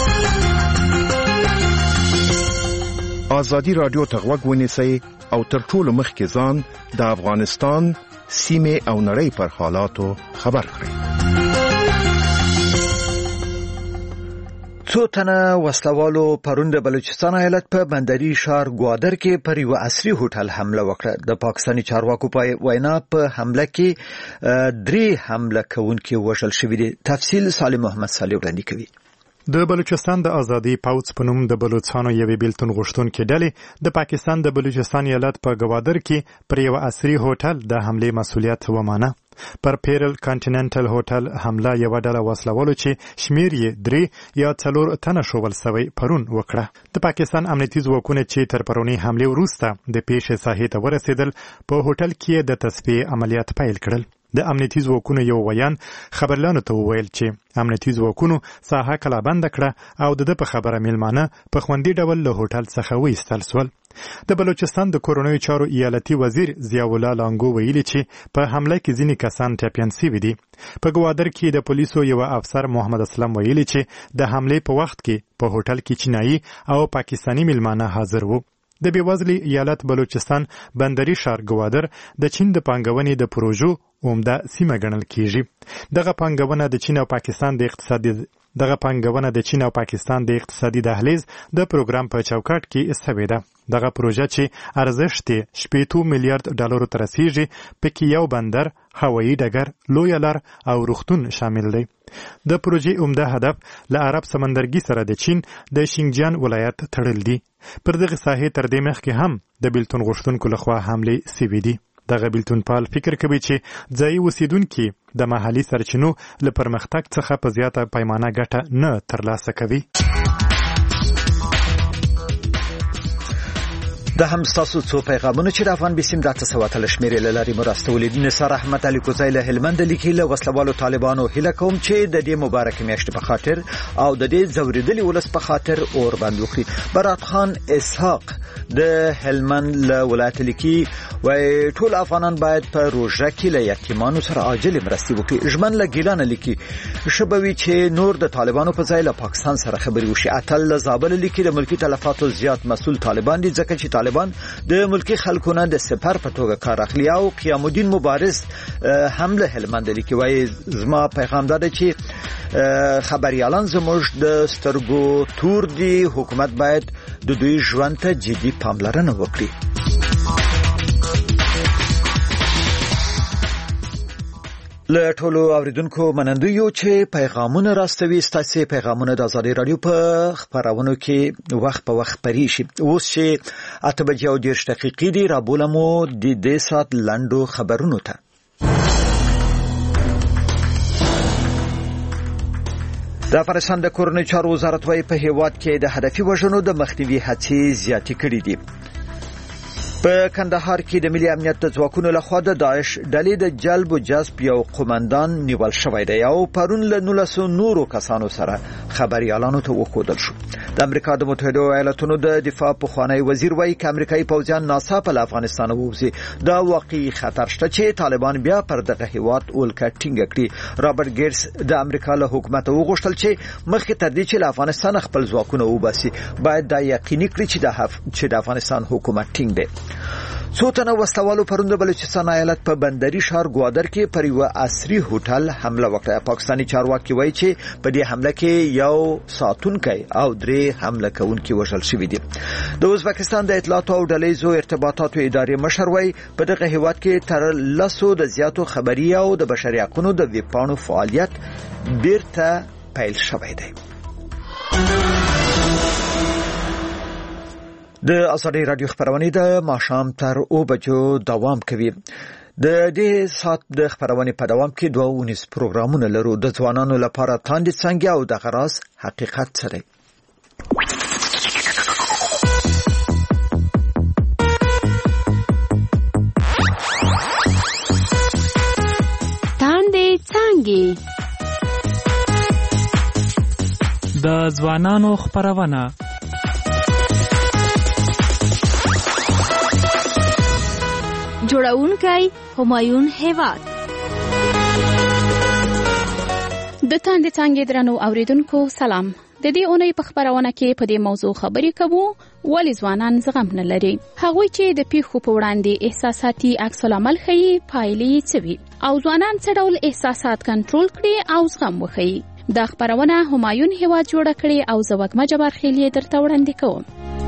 ازادي رادیو ته غوږ ونیسئ او تر ټولو مخکې ځان د افغانستان سیمه او نړۍ پر حالاتو خبر کړئ. څو تنه وسلوالو پرون د بلوچستان ایالت په بندري ښار ګوادر کې پر یو عصري هوټل حمله وکړه. د پاکستاني چارواکو په وینا په حمله کې 3 حمله کوونکي وژل شوي دي. تفصیل سالم محمد صالح وړاندې کوي. د بلوچستان د آزادي پوځ په نوم د بلوچستانو یوې بیلتون غوښتونکې ډلې د پاکستان د بلوچستان ایالت په ګوادر کې پر یو عصري هوټل د حملې مسؤلیت ومانه. پر پیرل کانټیننټل هوټل حمله یو ډله وسلوالو چې شمیر یې 3 یا 4 تنه شوول سوی پرون وکړه. د پاکستان امنیتي ځواکونه چې تر پرونی حملې وروسته د پیښې ساحې ته ورسېدل په هوټل کې د تصفیې عملیات پیل کړل. د امنیتي ځواکونو یو ویان خبرلانو ته وویل چې امنیتي ځواکونو ساحه کلا بند کړه او د په خبره میلمانه په خوندي ډول له هوټل څخه وایستل شول. د بلوچستان د کورنیو چارو ایالتي وزیر ضیاء الله لانګو ویلي چې په حمله کې ځینې کسان ټپیان شوي دي. په ګوادر کې د پولیسو یو افسر محمد اسلم ویلي چې د حملې په وخت کې په هوټل کې چینایي او پاکستاني میلمانه حاضر وو. د بیوزلي ایالت بلوچستان بندري ښار ګوادر د چین د پانګونې د پروژو عمده سیمه ګڼل کیږي. دغه پانګونه د چین او پاکستان د دغه پانګونه د چین او پاکستان د اقتصادي دهلیز د پروګرام په چوکاټ کې سوې ده. دغه پروژه چې ارزښت یې 80 میلیارډ ډالرو ته رسیږي، پکې یو بندر، هوایي ډګر، لویه لار او روغتون شامل دی. د پروژې عمده هدف له عرب سمندرګي سره د چین د شینجیان ولایت تړل دي. پر دغه ساحې تر دې مخکې هم د بیلتون غوښتونکو لخوا حملې سوي دي. دغه بیلتون پال فکر کوي چې ځایي اوسیدونکي د محلي سرچینو له پرمختګ څخه په زیاته پیمانه ګټه نه ترلاسه کوي. د هم ستاسو څو پیغامونه چې د افغان بسیم د 800 شمیرې له لارې مرستولې دي. نثار احمد علي کوزی له هلمند لیکي، له وسلوالو طالبانو هیله کوم چې د دې مبارک میاشتې په خاطر او د دې ځورېدلي ولس په خاطر اور بند وکړي. برات خان اسحاق د هلمند له ولایت لیکي، وای ټول افغانان باید په روژه کې له یتیمانو سره عاجل مرستې وکړي. ژمن له ګیلان لیکي، شبوي چې نور د طالبانو په ځای له پاکستان سره خبري وشي. اتل له زابل لیکي، د ملکی تلفاتو زیات مسؤل طالبان دي، ځکه چې طالبان د ملکی خلکو نه د سپر په توګه کار اخلي. او قیام الدین مبارز هم له هلمند لیکي، وای زما پیغام دا دی چې خبريالان زموږ د سترګو تور دي، حکومت باید د دوی ژوند ته جدي پاملرنه وکړي. له ټولو اوریدونکو منندوی چې پیغامونه راستوي. ستاسو پیغامونه د آزادي رادیو په خبرونو کې وخت په وخت پرې شي. اوس چې 8:10 دي، را بولمو د دې سات لاندو خبرونو ته. د افغانستان د کورنۍ چارو وزارت وايي په هیواد کې د هدفي وژنو د مخنیوي هڅې زیاتې کړې دي. په کندهار کې د ملي امنیت د ځواکونو لخوا د داعش ډلې د جلب او جذب یو قومندان نیول شوی دی او پرون له 1900 نورو کسانو سره خبريالانو ته وښودل شو. د امریکا د متحده ایالاتونو د دفاع پخوانی وزیر وايي چې امریکایي پوځیان ناڅاپه له افغانستان ووځي. دا واقعي خطر شته چې طالبان بیا پر دغه هیواد ولکه ټینګ کړي. رابرټ ګیرس د امریکا له حکومت وغوښتل چې مخکې تر دې چې له افغانستان خپل ځواکونه وباسي باید دا یقیني کړي چې د افغانستان حکومت ټینګ دی. څو تنه وسلوالو پرون د بلوچستان ایالت په بندري ښار ګوادر کې پر یو عصري هوټل حمله وکړه. پاکستاني چارواکي وایي چې په دې حمله کې یو ساتونکی او 3 حمله کوونکي وژل شوي دي. د ازبکستان د اطلاعات او ډلهیزو ارتباطاتو ادارې مشر وایي په دغه هیواد کې تر 100 د زیاتو خبري او د بشري حقوقو د ویبپاڼو فعالیت بیرته پیل شوی دی. د آزادي رادیو خبرونه د ماښام تر 2 بجو دوام کوي. د دې سات د خبرونه په دوام کې 2 پروګرامونه لرو. د ځوانانو لپاره تاندې څنګه او د غراس حقیقت سره. تاندې څنګه د ځوانانو خبرونه. جوړونکی همایون هیواد. د تاندې څنګه درنو اوریدونکو سلام. د دې اونۍ په خبرونه کې په دې موضوع خبرې کوو ولې ځوانان زغم نه لري. هغوی چې د پیښو په وړاندې احساساتي عکس العمل ښیي پایلې څه وي او ځوانان څه ډول احساسات کنټرول کړي او زغم وښیي. دا خبرونه همایون هیواد جوړه کړې او زه وګمه جبار خیلیه درته وړاندې کوم.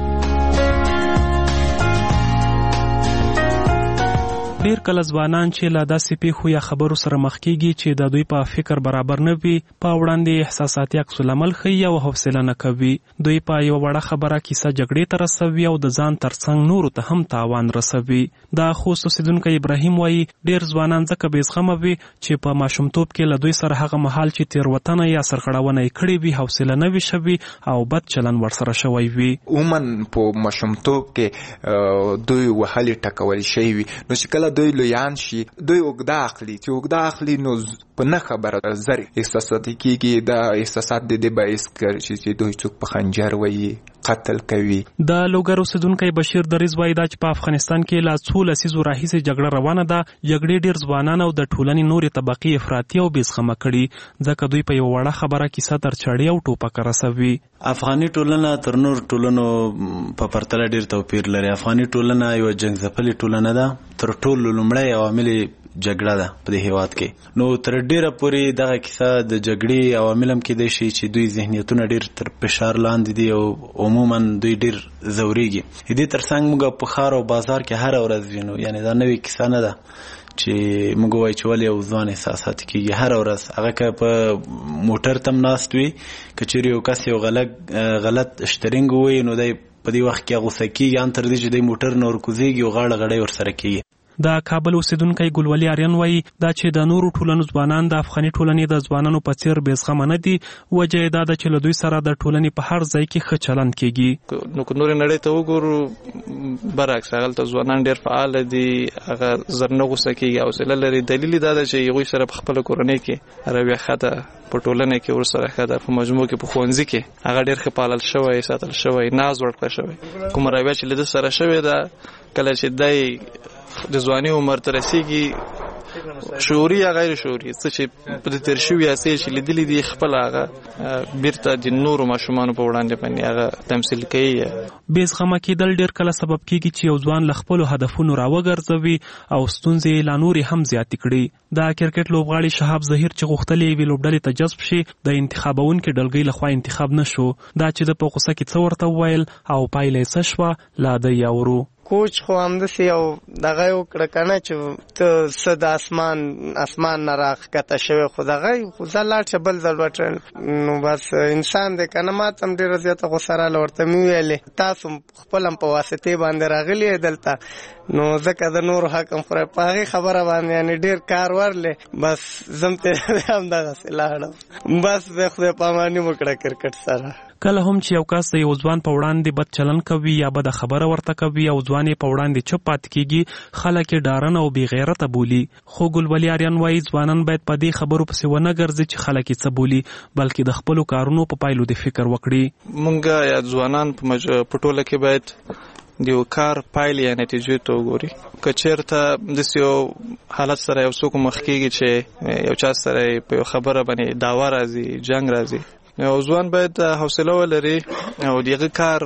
ډیر کله ځوانان چې لا داسې پیښو یا خبرو سره مخ کیږي چې د دوی په فکر برابر نه وي په وړاندې احساساتي عکس العمل ښیي او حوصله نه کوي. دوی په یو وړه خبره کیسه جګړې ته رسوي او د ځان ترڅنګ نورو ته هم تاوان رسوي. دا خوست اوسیدونکی ابراهیم وایي ډیر ځوانان ځکه بې زغمه وي چې په ماشومتوب کې له دوی سره هغه مهال چې تېروتنه یا سرغړونه یې کړې وي حوصله نه وي شوي او بد چلن ورسره شوی وي. عموما په ماشومتوب کې دوی وهلي ټکول شوي وي نو چې کله دوی لویان شي دوی اوږده اخلي چې اوږده اخلي نو په نه خبره زر احساساتي کېږي. دا احساسات د دې باعث ګرځي چې دوی څوک په خنجر وایي قتل کوي. د لوګر اوسیدونکی بشیر دریز وایي دا چې په افغانستان کې لا څو لسیزو راهیسې جګړه روانه ده. جګړې ډېر ځوانان او د ټولنې نورې طبقې افراطي او بې زغمه کړي ځکه دوی په یو وړه خبره کیسه تر چاړې او ټوپکه رسوي. افغاني ټولنه تر نور ټولنو په پرتله ډیر توپیر لري. افغاني ټولنه یو جنگ ځپلې ټولنه ده. تر ټولو لومړی عوامل جګړه ده په دې هیواد کې. نو تر ډیره پورې دغه کیسه د جګړې عوامل هم کېدای شي چې دوی ذهنیتونه ډیر تر فشار لاندې دي او عموما دوی ډیر ځورېږي. دې ترڅنګ موږ په ښار او بازار کې هر ورځ وینو، یعنی دا نوې کیسه نه ده چې موږ وایو چې ولې یو ځوان احساساتي کېږي. هر ورځ هغه که په موټر تم ناست وي، که چېرې یو کس یو غلط شترنګ ووایي نو دی په دې وخت کې غوسه کېږي، ان تر دې چې دی موټر نه ورکوزېږي او غاړه غړۍ ورسره کېږي. د کابل اوسیدونکی ګلولي آریان وایي دا چې د نورو ټولنو ځوانان د افغاني ټولنې د ځوانانو په څیر بې زغمه نه دي. وجه یې دا ده چې له دوی سره د ټولنې په هر ځای کې ښه چلند کېږي. نو که نورې نړۍ ته وګورو برعکس هغلته ځوانان ډېر فعاله دي، هغه زر نه غوسه کېږي، حوصله لري. دلیل یې دا ده چې هغوی سره په خپله کورنۍ کې رویه ښه ده، په ټولنه کې ورسره ښه ده، په مجموع کې په ښوونځي کې هغه ډېر ښه پالل شوی، ساتل شوی، ناز ورکړی شوی. کومه رویه چې له ده سره شوې ده، کله چې دی د ځواني عمر ته رسېږي، شعوري یا غیر شعوري، څه چې په دې تېر شوي هڅې چې لیدلي دي خپله هغه بیرته د نورو ماشومانو په وړاندې باندې هغه تمثیل کوي. بې زغمه کېدل ډېر کله سبب کېږي چې یو ځوان له خپلو هدفونو راوګرځوي او ستونزې لا نورې هم زیاتې کړي. د کرکټ لوبغاړي شهاب ظهیر چې غوښتل یوې لوبډلې ته جذب شي، د انتخابونکې ډلګۍ لخوا انتخاب نه شو. دا چې د په غوسه کې څه ورته وویل او پایله یې څه شوه، لا دی اورو. کوچ خو همداسې یو دغه یې وکړه که نه چې ته څه د اسمان نه راښکته شوې، خو دغه خو ځه لاړ شه بل ځل وټرل. نو بس انسان دی که نه، ما ته هم ډېره زیاته غوسه راله. ورته مې وویلې تاسو خپل هم په واسطې باندې راغلي یې دلته، نو ځکه د نورو حق هم خورئ. په هغې خبره باندې یعنې ډېر کار ورلې. بس زم ترې همدغسې لاړم. بس بیا خدای پاماني وکړه کرکټ سره. کله هم چې یو کس د یو ځوان په وړاندې بد چلن کوي یا بده خبره ورته کوي او ځوان یې په وړاندې چوپ پاتې کېږي، خلک یې ډارنه او بې غیرته بولي. خو ګلولي آریان وایي ځوانان باید په دې خبرو پسې ونه ګرځي چې خلک یې څه بولي، بلکې د خپلو کارونو په پایلو د فکر وکړي. مونږ یا ځوانان په ټوله کې باید د یو کار پایلې یا نتیجې ته وګوري. که چېرته داسې یو حالت سره یو څوک مخ کېږي چې یو چا سره په یو خبره باندې دعوه راځي، جنګ راځي، یو ځوان باید حوصله ولري او دغه کار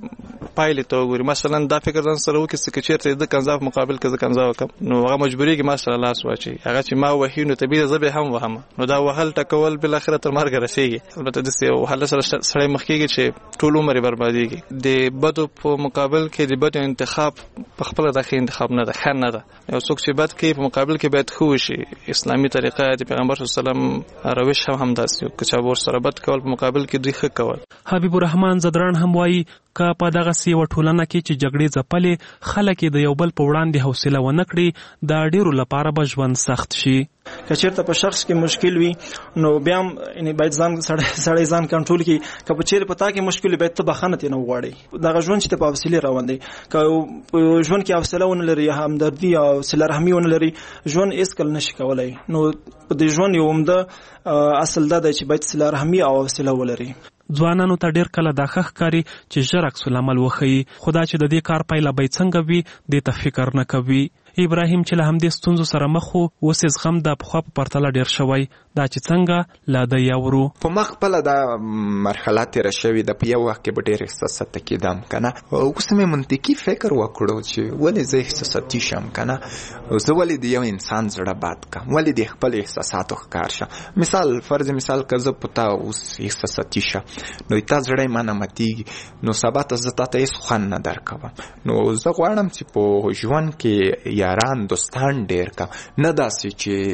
پایلې ته وګوري. مثلا دا فکر ځان سره وکړي چې که چېرته د کنځا په مقابل کې زه کنځا وکړم نو هغه مجبورېږي ما سره لاس واچوي. هغه چې ما وهي نو طبیعي ده زه به هم وهم، نو دا وهل ټکول بالاخره تر مرګه رسېږي. البته داسې یو حالت سره سړی مخ کېږي چې ټول عمر یې بربادېږي. د بدو په مقابل کې د بدو انتخاب په خپله دا ښه انتخاب نه ده، ښه نه ده. یو څوک چې بد کوي په مقابل کې باید ښه وشي. اسلامي طریقه د پیغمبر صلی الله علیه وسلم روش هم همداسې، که چا ورسره بد کول په مقابل کې دوی ښه کول. حبیب الرحمن زدران هم وایي که په دغسې یوه ټولنه کې چې جګړې ځپلې خلک یې د یو بل په وړاندې حوصله ونه کړي، د ډېرو لپاره به ژوند سخت شي. که چېرته په شخص کې مشکل وي نو بیا هم باید سړی ځان کنټرول کړي. که په چېرې په تا کې مشکل وي باید ته بخښنه ترې نه وغواړې. دغه ژوند چې ته په حوصلې روان دی، که په ژوند کې حوصله ونه لري، همدردي او صله رحمي ونه لري، ژوند هېڅکله نشي کولی. نو په دې ژوند یو عمده اصل دا دی چې باید صله رحمي او حوصله ولري. ځوانانو ته ډېر کله دا ښه ښکاري چې ژر عکس العمل وښیي، خو دا چې د دې کار پایله به یې څنګه وي دې ته فکر نه کوي. ابراهیم چې له همدې ستونزو سره مخ و، اوس یې زغم د پخوا په پرتله ډېر شوی. دا چې څنګه لا دی اورو. په مخ خپله دا مرحله تېره شوې ده، په یو وخت کې به ډېر احساساتي کېدم که نه. اوس مې منطقي فکر وکړو چې ولې زه احساساتي شم که نه، زه ولې د یو انسان زړه بد کړم، ولې د خپل احساساتو ښکار شم. مثال فرض مثال که زه په تا اوس احساساتي شم نو تا زړه یې مانه ماتېږي، نو سبا ته زه تا ته هېڅ خوند نه درکوم. نو زه غواړم چې په ژوند کې یاران دوستان ډېر کړم، نه داسې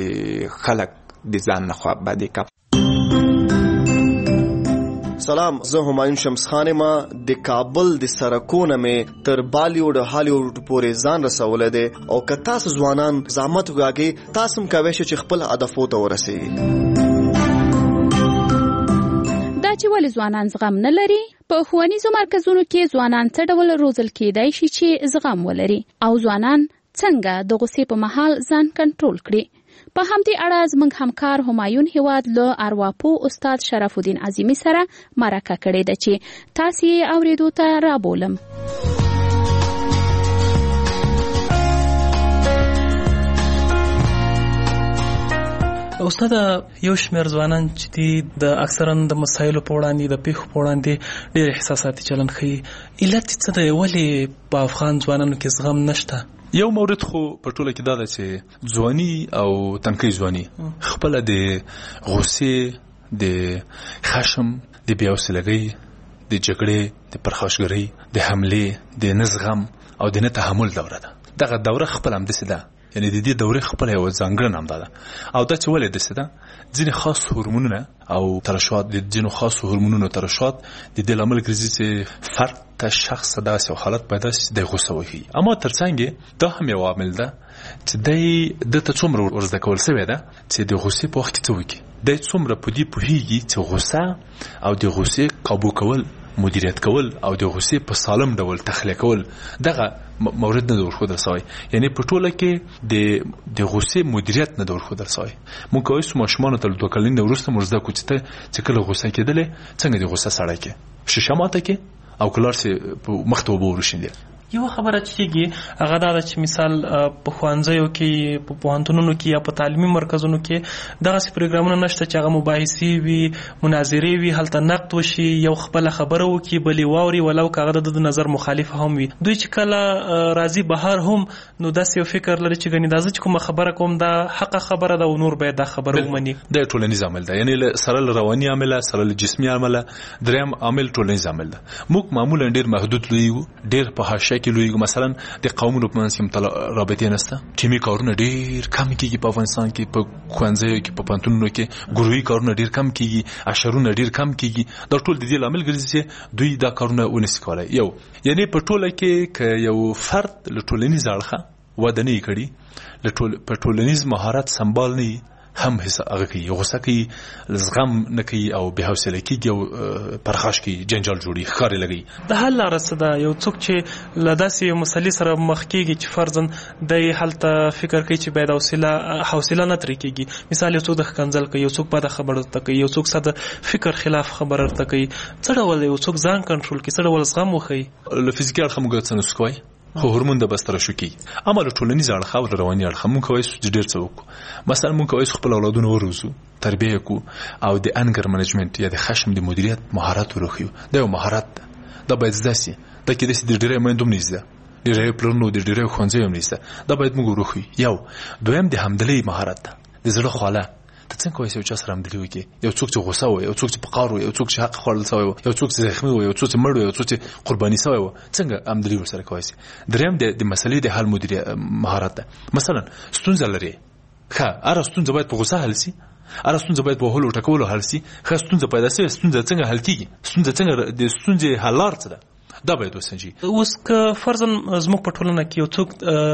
چې خلک د ځان نه خوا بدې کړم. سلام، زه همایون شمس خان ما د کابل د سرکونه مې تر بالیوډ هالیوډ پورې ځان رسولی دی، او که تاسو ځوانان زحمت وکاږئ تاسو هم کولی شئ چې خپل هدفو ته ورسېږئ. دا چې ولې ځوانان زغم نه لري؟ په ښوونیزو مرکزونو کې ځوانان څه ډول روزل کېدای شي چې زغم ولري، او ځوانان څنګه د غوسې په مهال ځان کنټرول کړي؟ په همدې اړه زموږ همکار همایون هیواد له ارواپو استاد شرف الدین عظیمی سره مرکه کړې ده چې تاسو یې اوریدو ته رابولم. استاد یو شمېر ځوانان چې دي د اکثرا د مسایلو په وړاندې د پیښو په وړاندې ډېر احساساتي چلند ښیي. علت څه دی ولې په افغان ځوانانو کې زغم نشته؟ یو مورد خو په ټوله کې دا ده چې ځواني او تنکۍ ځواني خپله د غصې، د خشم، د بېحوصلګۍ، د جګړې، د پرخاشګرۍ، د حملې، د نه زغم او د نه تحمل دوره ده. دغه دوره خپله همداسې ده، یعنې د دې دورې خپله یوه ځانګړنه همدا ده. او دا چې ولې داسې ده، ځینې خاص هورمونونه او ترشحات، د ځینو خاصو هورمونونو ترشحات د دې لامل ګرځي چې فرد ته شخص داسې یو حالت پیدا شي چې دی غوسه وښیي. اما تر څنګ دا هم یو عامل ده چې دی دته څومره ورزده کول سوی ده چې د غوسې په وخت کې څه وکړي. دی څومره په دې پوهېږي چې غوسه او د غوسې قابو کول، مدیریت کول او د غوسې په سالم ډول تخلیه کول دغه مورد نه ورښودل سوی. یعنې په ټوله کې د غوسې مدیریت نه ورښودل سوی. موږ کولی شو ماشومانو ته له 2 کلنۍ نه وروسته موږ زده کړو چې کله غوسه کېدلې څنګه د غوسه سړی کې شیشه ماته کې او کلار چې مخ ته اوبه ورشیندې. یو خبره چې کېږي هغه دا ده چې مثال په ښوونځیو کې، په پوهنتونونو کې یا په تعلیمي مرکزونو کې دغسې پروګرامونه نشته چې هغه مباحثې وي، مناظرې وي، هلته نقد وشي، یو خپله خبره وکړي بلې واوري، ولو که هغه د نظر مخالف هم وي. دوی چې کله راځي بهر هم نو داسې یو فکر لري چې ګنې دا زه چې کومه خبره کوم دا حقه خبره ده او نور باید دا خبره ومني. دا ټولنیز عامل ده، یعنې سره له رواني عامله، سره له جسمي عامله، دریم عامل ټولنیز عامل ده. موږ معمولا ډېر محدود لویږو، ډېر په حاشیه کې لویږو. مثلا د قومونو په منځ کې رابطې نشته، ټیمي کارونه ډېر کم کېږي په افغانستان کې، په ښوونځیو کې، په پوهنتونونو کې ګروهي کارونه ډېر کم کېږي، اشرونه ډېر کم کېږي. دا ټول د دې لامل ګرځي چې دوی دا کارونه ونشي کولی. یعنې په ټوله کې که یو فرد له ټولنیز اړخه وده نه یې کړي، په ټولنیز مهارت سمبال نه هم هغه کوي، غوسه کوي، زغم نه کوي او بې حوصله کېږي او پرخاش کوي، جنجال جوړي، ښکارې لګوي. د حل لاره څه ده؟ یو څوک چې له داسې یو مسلې سره مخ کېږي چې فرضاً دی هلته فکر کوي چې باید حوصله نه ترې کېږي. مثال یو څوک د ښکنځل کوي، یو څوک بده خبره ورته کوي، یو څوک ستا د فکر خلاف خبره ورته کوي، څه ډول یو څوک ځان کنټرول کړي، څه ډول زغم وښیي؟ له فزیکي اړخه موږ څه نشو کوی، خو هورمون د بس ترشح کېږي. اما له ټولنیز اړخه او له رواني اړخه موږ کولی شو چې ډېر څه وکړو. مثلا موږ کولی شو خپل اولادونه وروزو، تربیه کړو او د انګر منیجمنټ یا د خشم د مدیریت مهارت وروښیو. دا یو مهارت ده، دا باید زده سي. دا کېدای شي د ډېری میندو هم نه زده، ډېری پلرونو، د ډېری ښوونځیو هم نه زده. دا باید موږ وروښیو. یو دویم د همدلۍ مهارت ده، د زړه خواله. ته څنګه کولی شې یو چا سره همدلي وکړې؟ یو څوک چې غوسه و، یو څوک چې په قهر و، یو څوک چې حق خوړل سوی و، یو څوک چې زخمي و، یو څوک چې مړ و، یو څوک چې قرباني سوی و، څنګه همدلي ورسره کولی شې؟ دریم د مسلې د حل مهارت ده. مثلا ستونزه لري، ښه هره ستونزه باید په غوسه حل شي، هره ستونزه باید په وهلو ټکولو حل شي. ښه ستونزه پیدا شوې، ستونزه څنګه حل کېږي؟ ستونزه څنګه د ستونزې حل لار څه ده؟ دا باید وسنجي. اوس که فرضاً زموږ په ټولنه کې یو څوک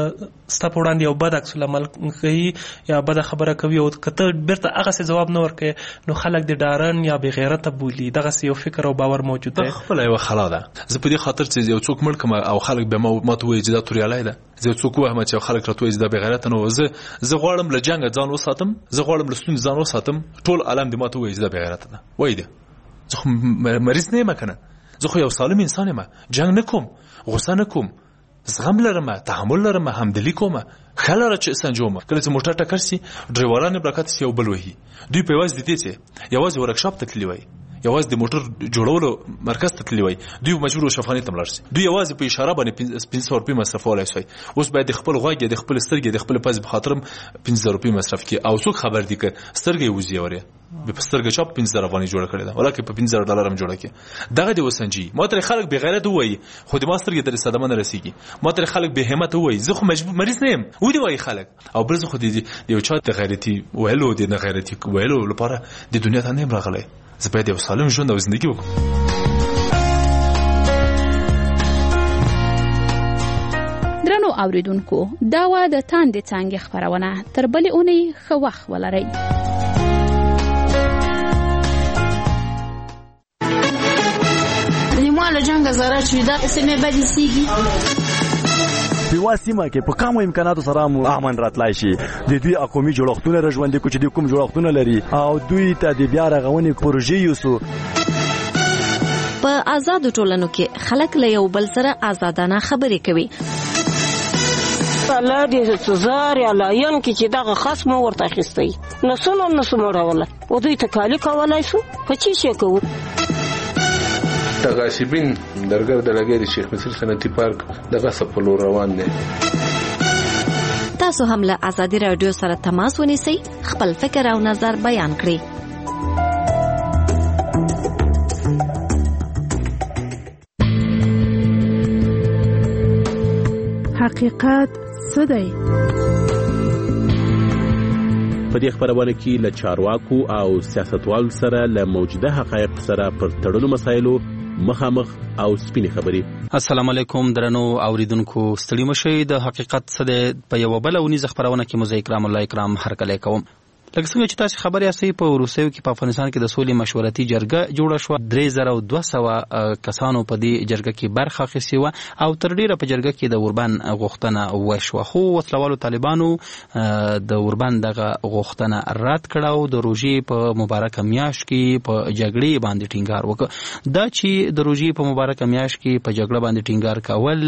ستا په وړاندې یو بد عکس العمل کوي یا بده خبره کوي او که ته بیرته هغسې ځواب نه ورکوې نو خلک د ډارن یا بې غیرته بولي. دغسې یو فکر او باور موجود دی. خپله یوه خلا ده. زه په دې خاطر چې یو څوک مړ کړم او خلک بیا ما ته ووایي چې دا توریالی ده، زه یو څوک ووهم چې خلک راته وایي چې دا بې غیرته نه و، زه غواړم له جنګه ځان وساتم، زه غواړم له ستونزې ځان وساتم، ټول عالم دې ما ته ووایي چې دا بې غیرته ده. وایي ده زه خو مریض نه یم که نه، زه خو یو سالم انسان یم، جنګ نه کوم، غوسه نه کوم، زغم لرم، تحمل لرم، همدلي کوم، ښه لاره چې سنجوم. کله چې موټر ټکر شي ډریوران یې برکت شي یو بل وهي. دوی په یوازې د دې چې یوازې ورکشاپ ته تللي وای، یوازې د موټر جوړولو مرکز ته تللي وای، دوی مجبور وو شفاخانې ته ولاړ شي. دوی یوازې په اشاره باندې 500 روپۍ مصرفولی شوی. اوس باید د خپل غوږ یا د خپل سترګې د خپل پزې په خاطر 5000 روپۍ مصرف کړي. او څوک خبر دي که سترګې یې وځي اورې په سترګه چاپ 5000 افغانۍ جوړه کړې ده، ولکه په 5000 ډالر هم جوړه کړي. دغه دی وسنجي. ما ته خلک بې غیرت وایي، خو د ما سترګې ته صدمه نه رسېږي. ما ته خلک بې همت وایي، زه خو مریض نه یم، ودې وایي خلک. او بل زه خو د یو چا د غیرتي ویلو، د نه غیرتي ویلو لپاره د دنیا ته نه یم راغلی. زه باید یو سالم ژوند او زندګي وکړم. درنو اوریدونکو، دا وه د تاندې څانګې خپرونه. تر بلې اونۍ ښه وخت ولرئ. له جنګه زاره چې دا سیمې بدې سیږي په یوه سیمه کې په کمو امکاناتو سره مو امن راتلای شي. د دوی قومي جوړښتونه را ژوندي کړو چې دوی کوم جوړښتونه لري او دوی ته د بیا رغونې پروژې یوسو. په آزادو ټولنو کې خلک له یو بل سره آزادانه خبرې کوي. الله دې زار یا لاین کې چې دغه خاص مو ورته اخیستی نو سموړوله او دوی ته کالی کولای شو په چی شي کوو تغاسبین درګر د لګیری شیخ مصر صنعتي پارک دغه سپلو روان دي. تاسو هم له آزادي رادیو سره تماس ونیسئ، خپل فکر او نظر بیان کړئ. حقیقت څه دی؟ په دې خبرونه کې له چارواکو او سیاستوالو سره له موجوده حقایق سره پر تړلو مسایلو مخامخ او سپینې خبرې. السلام علیکم درنو اوریدونکو، ستړي مشئ. د حقیقت څه دی په یو بل ونیزه خبرونه کې مزه اکرام الله اکرام هرکلی کوم. لکه څنګه چې تاسو خبرې یاستئ په روسیو کې په افغانستان کې د سولې مشورتي جرګه جوړه شوه. 3200 کسانو په دې جرګه کې برخه اخیستې وه او تر ډیره په جرګه کې د اوربند غوښتنه وشوه، خو وسلوالو طالبانو د اوربند دغه غوښتنه رد کړه او د روژې په مبارکه میاشت کې په جګړې باندې ټینګار وکړ. دا چې د روژې په مبارکه میاشت کې په جګړه باندې ټینګار کول،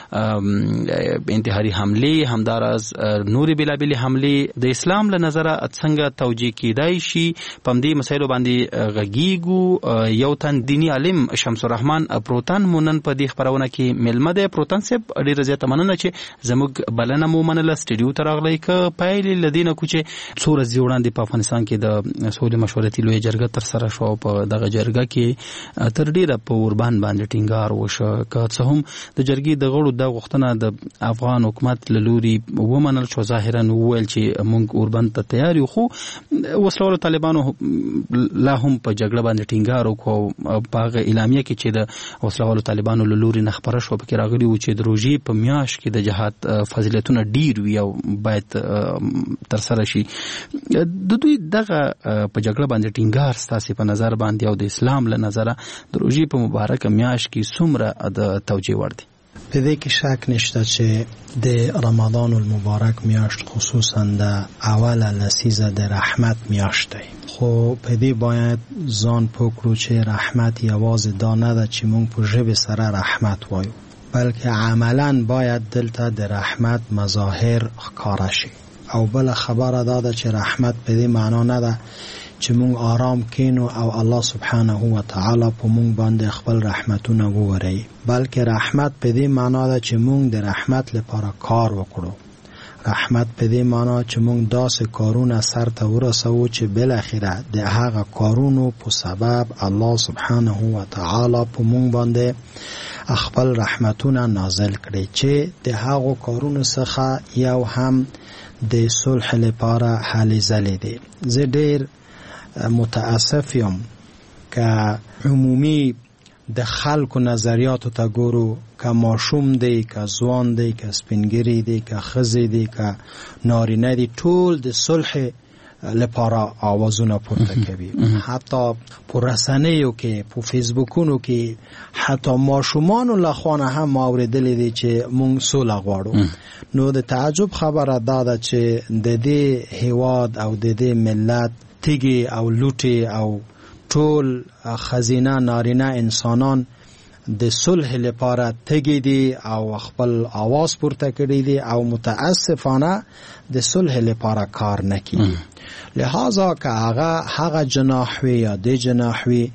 انتحاري حملې، همداراز نورې بېلابېلې حملې د اسلام له نظره څنګه توجیه کیدای شي، په دې مسایلو باندې غږیږو. یو تن دینی عالم شمس الرحمن پروتن مونن په دې خبرونه کې ملمه ده. پروتن صاحب ډیره زیاته مننه چې زموږ بلنه مو منله، سټډیو ته راغلی. که پایلې لدینه کو چې څو ورځې وړاندې په افغانستان کې د سولې مشورتي لویه جرګه تر سره شو، په دغه جرګه کې تر ډیره په اوربند باندې ټینګار وشو. که څه هم د جرګې د غړو د غوښتنه د افغان حکومت له لوري ومنل شو، ظاهرا وویل چې موږ اوربند ته تیار یو، خو وسلوالو طالبانو لا هم په جګړه باندې ټینګار وکړ. په هغه اعلامیه کې چې د وسلوالو طالبانو له لوري نه خبره شوه پکې راغلي وو چې د روژې په میاشت کې د جهاد فضیلتونه ډیر وي او باید ترسره شي. د دوی دغه په جګړه باندې ټینګار ستاسې په نظر باندې او د اسلام له نظره د روژې په مبارکه میاشت کې څومره د توجیه وړ دی؟ په دې کې شک نشته چې د رمضان المبارک میاشت خصوصا د اوله لسیزه د رحمت میاشت دی، خو په دې باید ځان پوه کړو چې رحمت یوازې دا نه ده چې موږ په ژبې سره رحمت وایو، بلکې عملا باید دلته د رحمت مظاهر ښکاره شي. او بل خبره دا ده چې رحمت په دې معنا نه ده چې مونږ آرام کینو او الله سبحانه و تعالی په مونږ باندې خپل رحمتونه ووري، بلکې رحمت په دې معنا ده چې مونږ د رحمت لپاره کار وکړو. رحمت په دې معنا چې مونږ داسې کارونه سرته ورسوو چې بالاخره د هغه کارونو په سبب الله سبحانه و تعالی په مونږ باندې خپل رحمتونه نازل کړي، چې د هغه کارونو څخه یو هم د صلح لپاره هلې ځلې دي. زه ډېر متاسف یم که عمومی د خلکو نظریاتو ته ګورو، که ماشوم دی، که ځوان دی، که سپینګری دی، که ښځې دی، که نارینه دی، ټول د صلح لپاره آوازونه پورته کوي. حتی په رسنیو کې، په فیسبوکونو کې، حتی ماشومانو لخوا هم ما اورېدلی دی چې مونږ سوله غواړو. نو د تعجب خبره دا ده چې د دې هیواد او د دې ملت تیږي او لوټي او ټول خزینه نارینه انسانان د صلح لپاره تیږي دي او خپل آواز پورته کړی دي او متاسفانه د صلح لپاره کار نه کوي. لہذا که هغه جناح وي یا د جناح وي،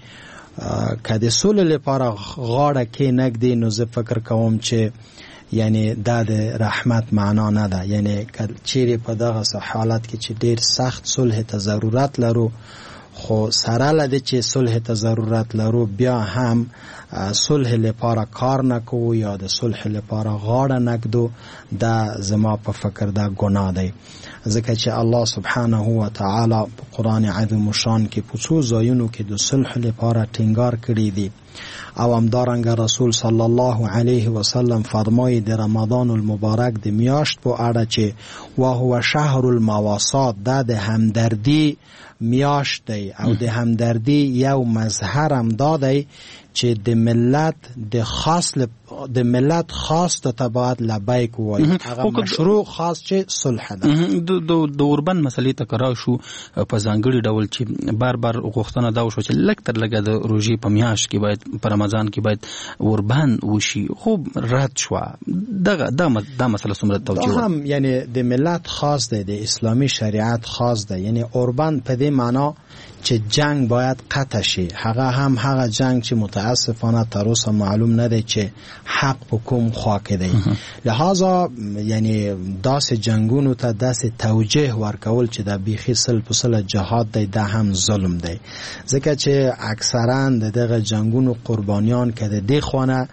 که د صلح لپاره غاړه کې نږدې، نو زه فکر کوم چې یعنی دا د رحمت معنا نه ده. یعنی که چیرې په دغه حالت کې چې ډیر سخت صلح ته ضرورت لرو، خو سره لده چې صلح ته ضرورت لرو بیا هم صلح لپاره کار نکوو یا د صلح لپاره غاړه نږدو، دا زما په فکر دا ګناه دی. ځکه چې الله سبحانه و تعالی په قرآن عظیم شان کې په څو ځایونو کې د صلح لپاره ټینګار کړی دی، او همدارنګه رسول صلی الله علیه وسلم فرمایي د رمضان المبارک د میاشت په اړه چې وهو شهر المواسات، دا د همدردی میاشت دی او د همدردی یو مظهر هم دا دی چې د ملت د د ملت خاص ته باید لبیک وایي هغه مشروع خاص چې صلح ده. د اوربند مسلې ته کرا شو په ځانګړي ډول چې بار بار غوښتنه دا وشو چې لږ تر لږه د روژې په میاشت کې باید په رمضان کې باید اوربند وشي خو رد شو. دا مسله څومره توجیه هم یعنی د ملت خاص ده د اسلامی شریعت خاص ده. یعنی اوربند په دې معنا چې جنگ باید قطع شي هغه جنگ چې متاسفانه تر اوسه معلوم نه دی چې حق په کوم خوا کې دی. لہذا یعنی داسې جنگونو ته داسې توجیه ورکول چې د بیخي سل په سل جهاد دی دا هم ظلم دی ځکه چې اکثرا دغه جنگونو قربانیان که د دې خوانه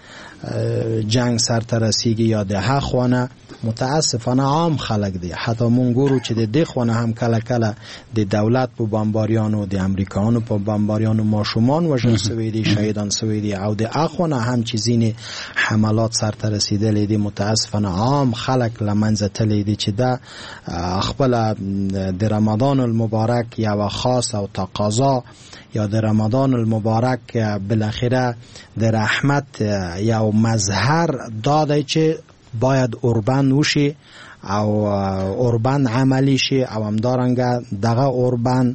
جنگ سر ته رسیږي یا د ها خوانه متاسفانه عام خلک دی. حتی مونږ ګورو چې د دې خوانه هم کله کله د دولت په بمباریانو د امریکایانو په بمباریانو ماشومان وژل شوي دي شهیدان شوي دي او د اخوانه هم چې ځینې حملات سر ته رسیدلې دي متاسفانه عام خلک له منځه تللی دي چې دا خپل د رمضان المبارک یو خاص او تقاضا یا د رمضان المبارک بالاخره د رحمت یا مظهر داده چې باید اوربند وشي او اوربند عملی شي او همدارنګه دغه اوربند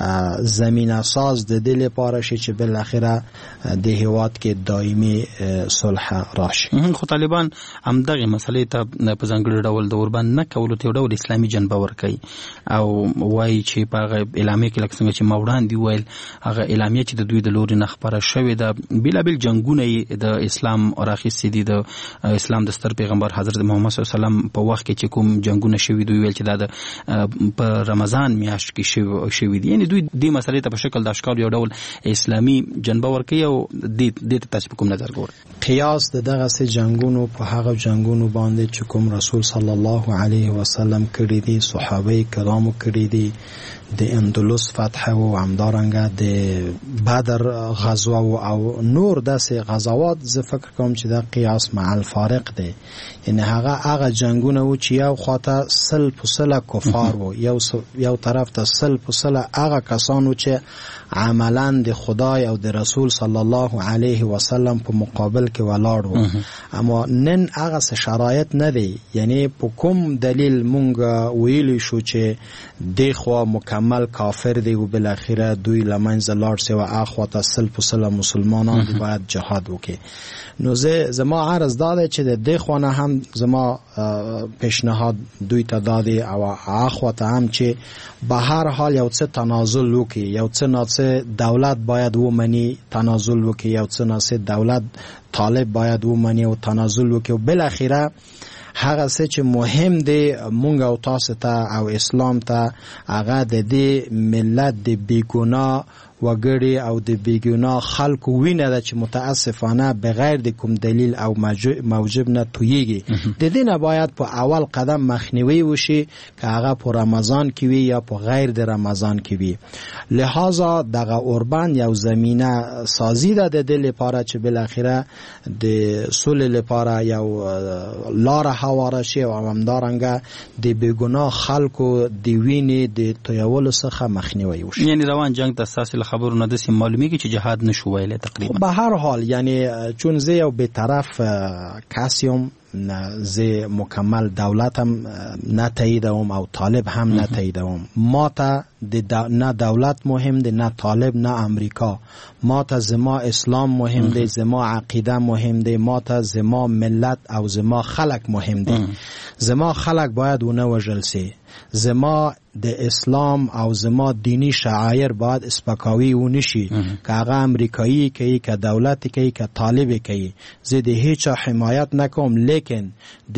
زمین اساس د دې لپاره شي چې بالاخره د هیواد کې دایمي صلح راشي. خو طالبان هم دغه مسلې ته په ځانګړي ډول د اوربند نه کولو ته ډول اسلامي جنبه ورکوي او وایي چې په هغه اعلامیه کې لکه څنګه چې ما وړاندې ویل هغه اعلامیه چې د دوی د لوري نه خپره شوې ده بېلابېل جنګونه د اسلام راخیستي دي. د اسلام د ستر پیغمبر حضرت محمد صلی الله علیه وسلم په وخت کې چې کوم جنګونه شوي دوی ویل چې دا د په رمضان میاشت کې شوي دي. یعنی دوی دې مسلې ته په شکل د اشکال یو ډول اسلامي جنبه ورکوي او دې ته تاسو په کوم نظر ګورئ؟ قیاس د دغه سه جنگونو په هغه جنگونو باندې چې کوم رسول صلی الله علیه وسلم کړی دي صحابه کرامو کړی دي د اندلس فتح او همدارنګه د بدر غزوه او نور داسې غزوات زه فکر کوم چې دا قیاس مع الفارق دی. یعنی هغه جنگونه و چې یو خواته سل پسله کفار و یو طرف ته سل پسله هغه کسانو چې عملا د خدای او د رسول صلی الله علیه وسلم په مقابل کې ولاړ و. اما نن هغه شرایط نه دی. یعنی په کوم دلیل مونږ ویلی شو چې د خوا مکمل کافر دی او بالاخره دوی لمنځه لاړ سي او اخواته سل پسله مسلمانان دی باید جهاد وکړي. نو زما عرض داده چې د دې خوانه هم زما پیشنهاد دوی ته دادی او اخواته هم چې به هر حال یو څه تنازل وکړي یو څه ناڅه دولت باید ومني تنازل وکړي یو څه ناڅه دولت طالب باید ومني او تنازل وکړي او بالاخره هغه څه چې مهم دی مونږ او تاسو ته او اسلام ته هغه د دې ملت د بیګناه وګړي او د بیګناه خلکو وینه ده چې متاسفانه بغیر د کوم دلیل او موجب نه تویږي. د دې نه باید په اول قدم مخنیوي وشي که هغه په رمضان کې وي یا په غیر د رمضان کې وي. لہذا دغه اوربند یو زمینه سازی ده د دې لپاره چې بالاخره د صلح لپاره یو لار هواره شي او همدارنګه د بیګناه خلکو د وینې د تویولو څخه مخنیوي وشي. یعنی روان جنگ ته اساس خبرو نه دسي معلومیږي چې جهاد نشو ویلې تقریبا. به هر حال یعنی چون زه یو به طرف کاسیوم زه مکمل دولتم نه تاییدوم او طالب هم نه تاییدوم. ما ته نه دولت مهم دی نه طالب نه امریکا. ما ته زما اسلام مهم دی زما عقیده مهم دی ما ته زما ملت او زما خلق مهم دی. زما خلق باید ونه وژل سي. زما د اسلام او زما دینی شعائر باید اسپکاوی ونشي که هغه امریکایی کوي که دولت کوي که طالب کوي. زه د هیچ حمایت نکوم لیکن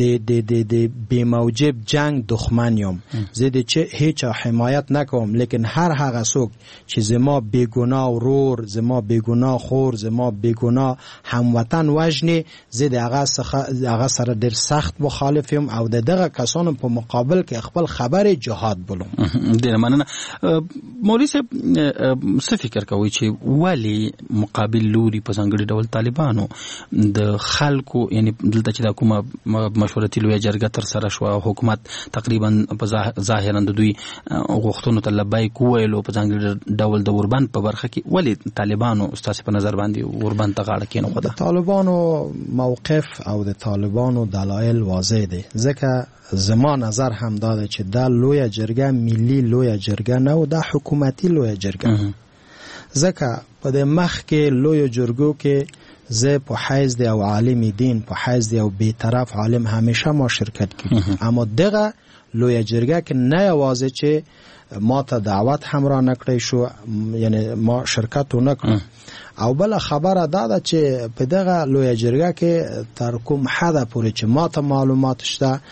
د بی موجب جنگ دښمن یم. زه د هیچ حمایت نکوم لیکن هر هغه څوک چې زما بیګناه ورور زما بیګناه خور زما بیګناه هموطن وژني زه د هغه سره ډېر سخت مخالف یم او دغه کسانو په مقابل کې خپل خبر جهاد بولم. ډېر مننه. مولوي صاحب څه فکر کوي چې ولی مقابل لوري په ځانګړي ډول طالبانو د خلکو یعنی دلته چې د کوم کومه مشورتي لویه جرګه تر سره شو او حکومت تقریبا په ظاهرا د دوی غوښتنو ته لبیک وویلو په ځانګړي ډول د اوربند په برخه کې ولې طالبانو ستاسو په نظر باندې اوربند ته غاړه کېنښوده؟ د طالبانو موقف او د طالبانو دلایل واضح دي، ځکه زما نظر هم داده چې دا لویه جرګه ملي لویه جرګه نه و، دا حکومتي لویه جرګه. ځکه په د مخ کې لویه جرګو کې زه په حیث د یو عالم دین، په حیث د یو بیطرف عالم همیشه ما شرکت کړی، اما دغه لویه جرګه کې نه یوازې چې ما ته دعوت هم را نکړی شو، یعنی ما شرکت و نکړم، او بل خبره دا ده چې په دغه لویه جرګه کې تر کوم حد پورې چې ما ته معلومات شته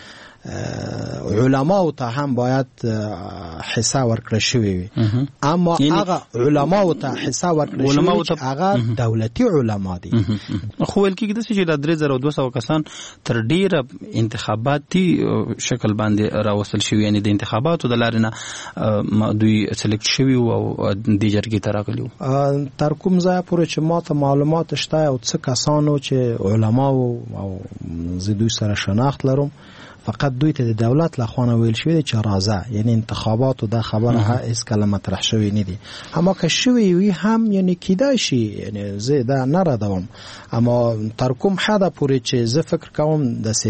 علماو ته هم باید حصه ورکړل شوی وي، اما هغه علماو ته حصه ورکړل شوی چې هغه دولتي علما دي. خو ول کېږي چې د 3200 کسان تر ډیره انتخاباتي شکل باندې راوصل شوی، یعنی د انتخاباتو د لارې نه دوی سلیکټ شوی او د جرګې ته راغلی وو. تر کوم ځای پورې چې ما ته معلومات شته او څه کسانو چې علماو او زه دوی سره شناخت لرم، فقط دوی ته د دولت لخوا ویل شوی چې راځه، یعنی انتخابات او د خبره هیڅ کله مطرح شوی نه دي. اما که شوی وي هم یعنی کیدای شي، یعنی زه دا نه ردوم، اما تر کوم حد پورې چې زه فکر کوم د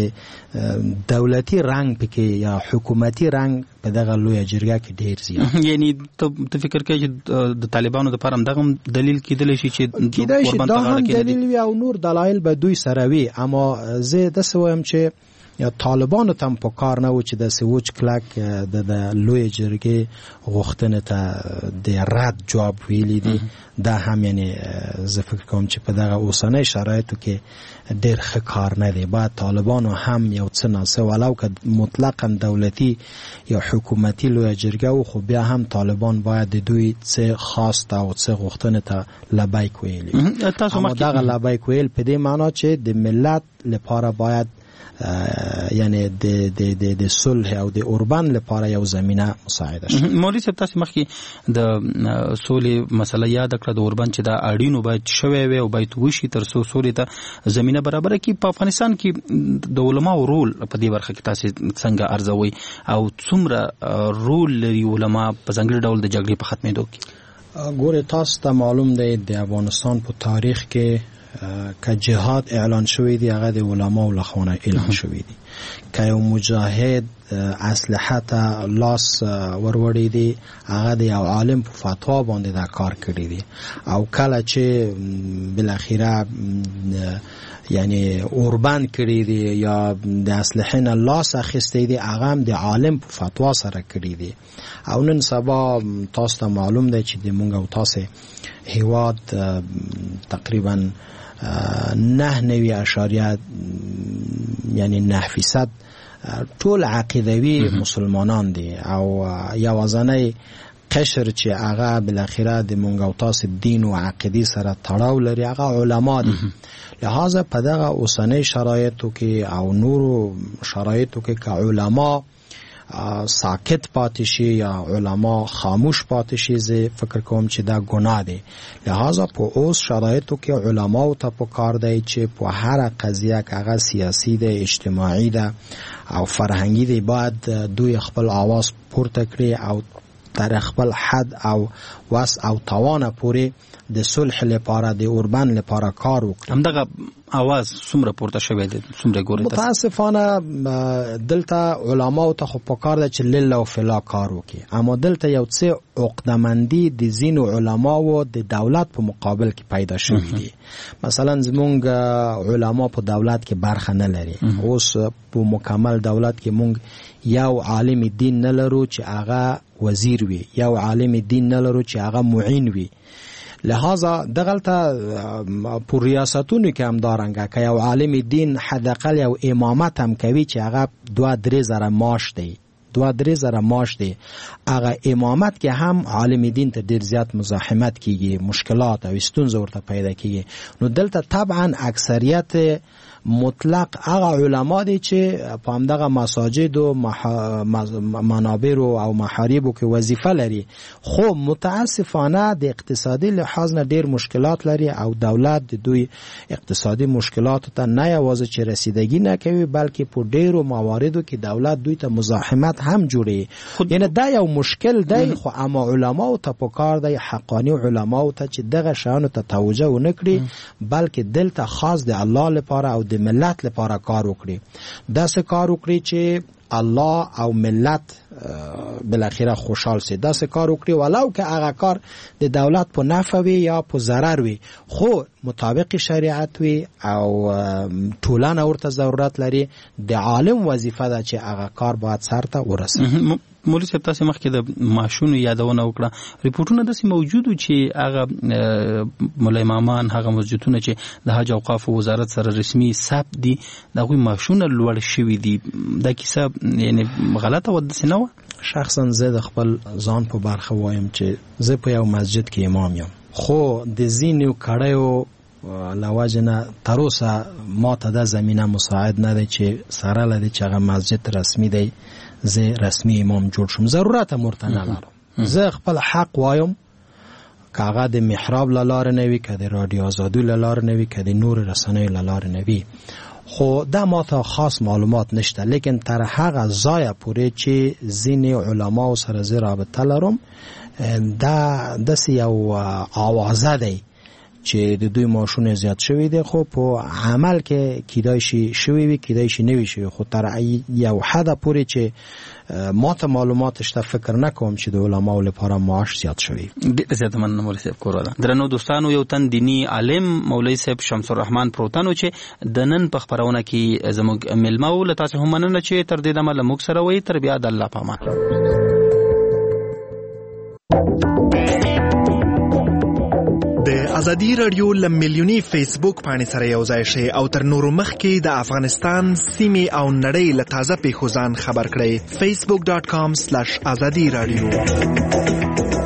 دولتي رنګ پکې یا حکومتي رنګ په دغه لویه جرګه کې ډیر زیات. یعنی ته فکر کوي چې د طالبانو د پاره دغه دلیل کیدلی شي چې کیدای شي دا هم دلیل وي او نور دلایل به دوی سره وي، اما زه د سویم چې یا طالبانو تم په کار نه و چې د سوچ کلک د لوی جرګې غوښتنې ته د رد جواب ویلي دي. دا هم یعنی زه فکر کوم چې په دغه اوسنۍ شرایطو کې ډېر ښه کار نه دی. باید طالبانو هم یو څه ناڅه ولو که مطلقا دولتي یا حکومتي لوی جرګه و، خو بیا هم طالبان باید د دوی څه خواست او څه غوښتنې ته لبیک ویلي. اما دغه لبیک ویل په دې معنا چې د ملت لپاره باید یعنی د صلح او د اوربند لپاره یو زمینه مساعده شي. مولوی صاحب تاسو مخکې د صلح مسله یاد کړه، د اوربند چې دا اړینو باید شوی وي او باید وشي تر څو صلح ته زمینه برابر کړي. په افغانستان کې د علماو رول په دې برخه کې تاسو څنګه ارزوي او څومره رول لري علما په ځانګړي ډول د جګړې په ختمېدو کې؟ ګوره تاسو ته معلوم دی د افغانستان په تاریخ کې که جهاد اعلان شوی دی هغه د علماو لخوا اعلان شوی دی. که یو مجاهد اسلحه ته لاس وروړی دی هغه د یو عالم په فتوا باندې دا کار کړی دی، او کله چې بالاخره یعنی اوربند کړی دی یا د اسلحه نه لاس اخیستی دی هغه هم د عالم په فتوا سره کړی دی. او نن سبا تاسو ته معلوم دی چې د مونږ او تاسو هیواد تقریبا 9.9 یعنی 9% ټول عقیدوي مسلمانان دي، او یوازنۍ قشر چې هغه بالاخره د مونږ او تاسو دین او عقیده سره تړاو لري هغه علما دي. لہذا په دغه اوسنۍ شرایطو کې او نورو شرایطو کې که علما ساکت پاتې شي یا علما خاموش پاتې شي زه فکر کوم چې دا ګناه دی. لہذا په اوس شرایطو کې علماو ته پکار دی چې په هر قضیه که هغه سیاسي ده، اجتماعي ده او فرهنګي ده، باید دوی خپل आवाज پورته کړي او تر خپل حد او وس او توان پورې د صلح لپاره د اوربند لپاره کار وکړي. همدغه आवाज څومره پورته شوی دی څومره ګوري؟ متاسفانه دلته علماو ته خو پکار ده چې لله او فلا کار وکړي، اما دلته یو څه عقدمندي د ځینو علماو د دولت په مقابل کې پیدا شوی دی. مثلا زمونږ علما په دولت کې برخه نه لري. اوس په مکمل دولت کې مونږ یو عالم دین نه لرو چې هغه وزیر وي، یو عالم دین نه لرو چې هغه معین وي. لہذا دغلته پر ریاستونو کې هم دارنګه که یو عالم دین حداقل یو امامت هم کوي چې هغه 2-3 زره معاش دی، 2-3 زره معاش دی، هغه امامت کې هم عالم دین ته ډیر زیات مزاحمت کیږي، مشکلات او ستونزې ورته پیدا کیږي. نو دلته طبعا اکثریت مطلق هغه علما دي چې په همدغه مساجد او منابر او محارب کې وظیفه لري، خو متاسفانه د اقتصادي لحاظ نه ډیر مشکلات لري او دولت د دوی اقتصادي مشکلاتو ته نه یوازې چې رسیدګي نه کوي بلکې په ډیرو مواردو کې دولت دوی ته مزاحمت هم جوړي. یعنی دا یو مشکل دی، خو اما علماو ته پکار دی حقانی علماو ته چې دغه شانو ته توجه ونکړي بلکې دلته خاص د الله لپاره او د ملت لپاره کار وکړي. داسې کار وکړي چې الله او ملت بالاخره خوشحال سي. داسې کار وکړي ولو که هغه کار د دولت په نفع وي یا په ضرر وي، خو مطابق شریعت وي او ټولنه ورته ضرورت لري. د عالم وظیفه ده چې هغه کار باید سرته ورسوي. مولوی صاحب تاسو مخکې د ماشونو یادونه وکړه، ریپورتونه داسې موجودو چې هغه مولای امامان هغه مسجدونه چې د حج اوقاف وزارت سره رسمي ثبت دي دغه ماشونه لوړ شوي دي، دا کیسه یعنی غلطه و داسې نه و؟ شخصا زه د خپل ځان په برخه وایم چې زه په یو مسجد کې امام یم، خو د ځینو کړیو لواجنه تر اوسه ما ته د زمینه مساعد نه دی چې سره لدی چې هغه مسجد رسمي دی زه رسمي امام جوړ شم. ضرورت مرته نه لرم. زه خپل حق وایم که هغه د محراب لاره نه وي، که د رادیو آزادو لاره نه وي، که د نور رسنیو لاره نه وي، خو دا ما ته خاص معلومات نشته. لیکن تر هغه ځایه پورې چې ځینې علماو سره زه رابطه لرم، دا داسې یو آوازه دی چې د دوی معاشونه زیات شوی دی، خو په عمل کې کیدای شي شوی وي کیدای شي نه وي شوی، خو تر یو حد پورې چې ما ته معلومات شته فکر نکوم چې د علماو لپاره معاش زیات شوی. ډېر زیات مننه مولوی صاحب کوراله. درنو دوستانو، یو تن دینی عالم مولوی صاحب شمس الرحمن پروتانو چې د نن په خبرونه کې زموږ ملمه و، له تاسو هم مننه چې تر دې دمه له موږ سره وئ. تر بیا د الله په امان. د ازادي رادیو لمیلیونی فیسبوک باندې سره یو ځای شي او تر نورو مخکې د افغانستان سیمې او نړۍ له تازه پیښو ځان خبر کړئ. facebook.com/azadi radio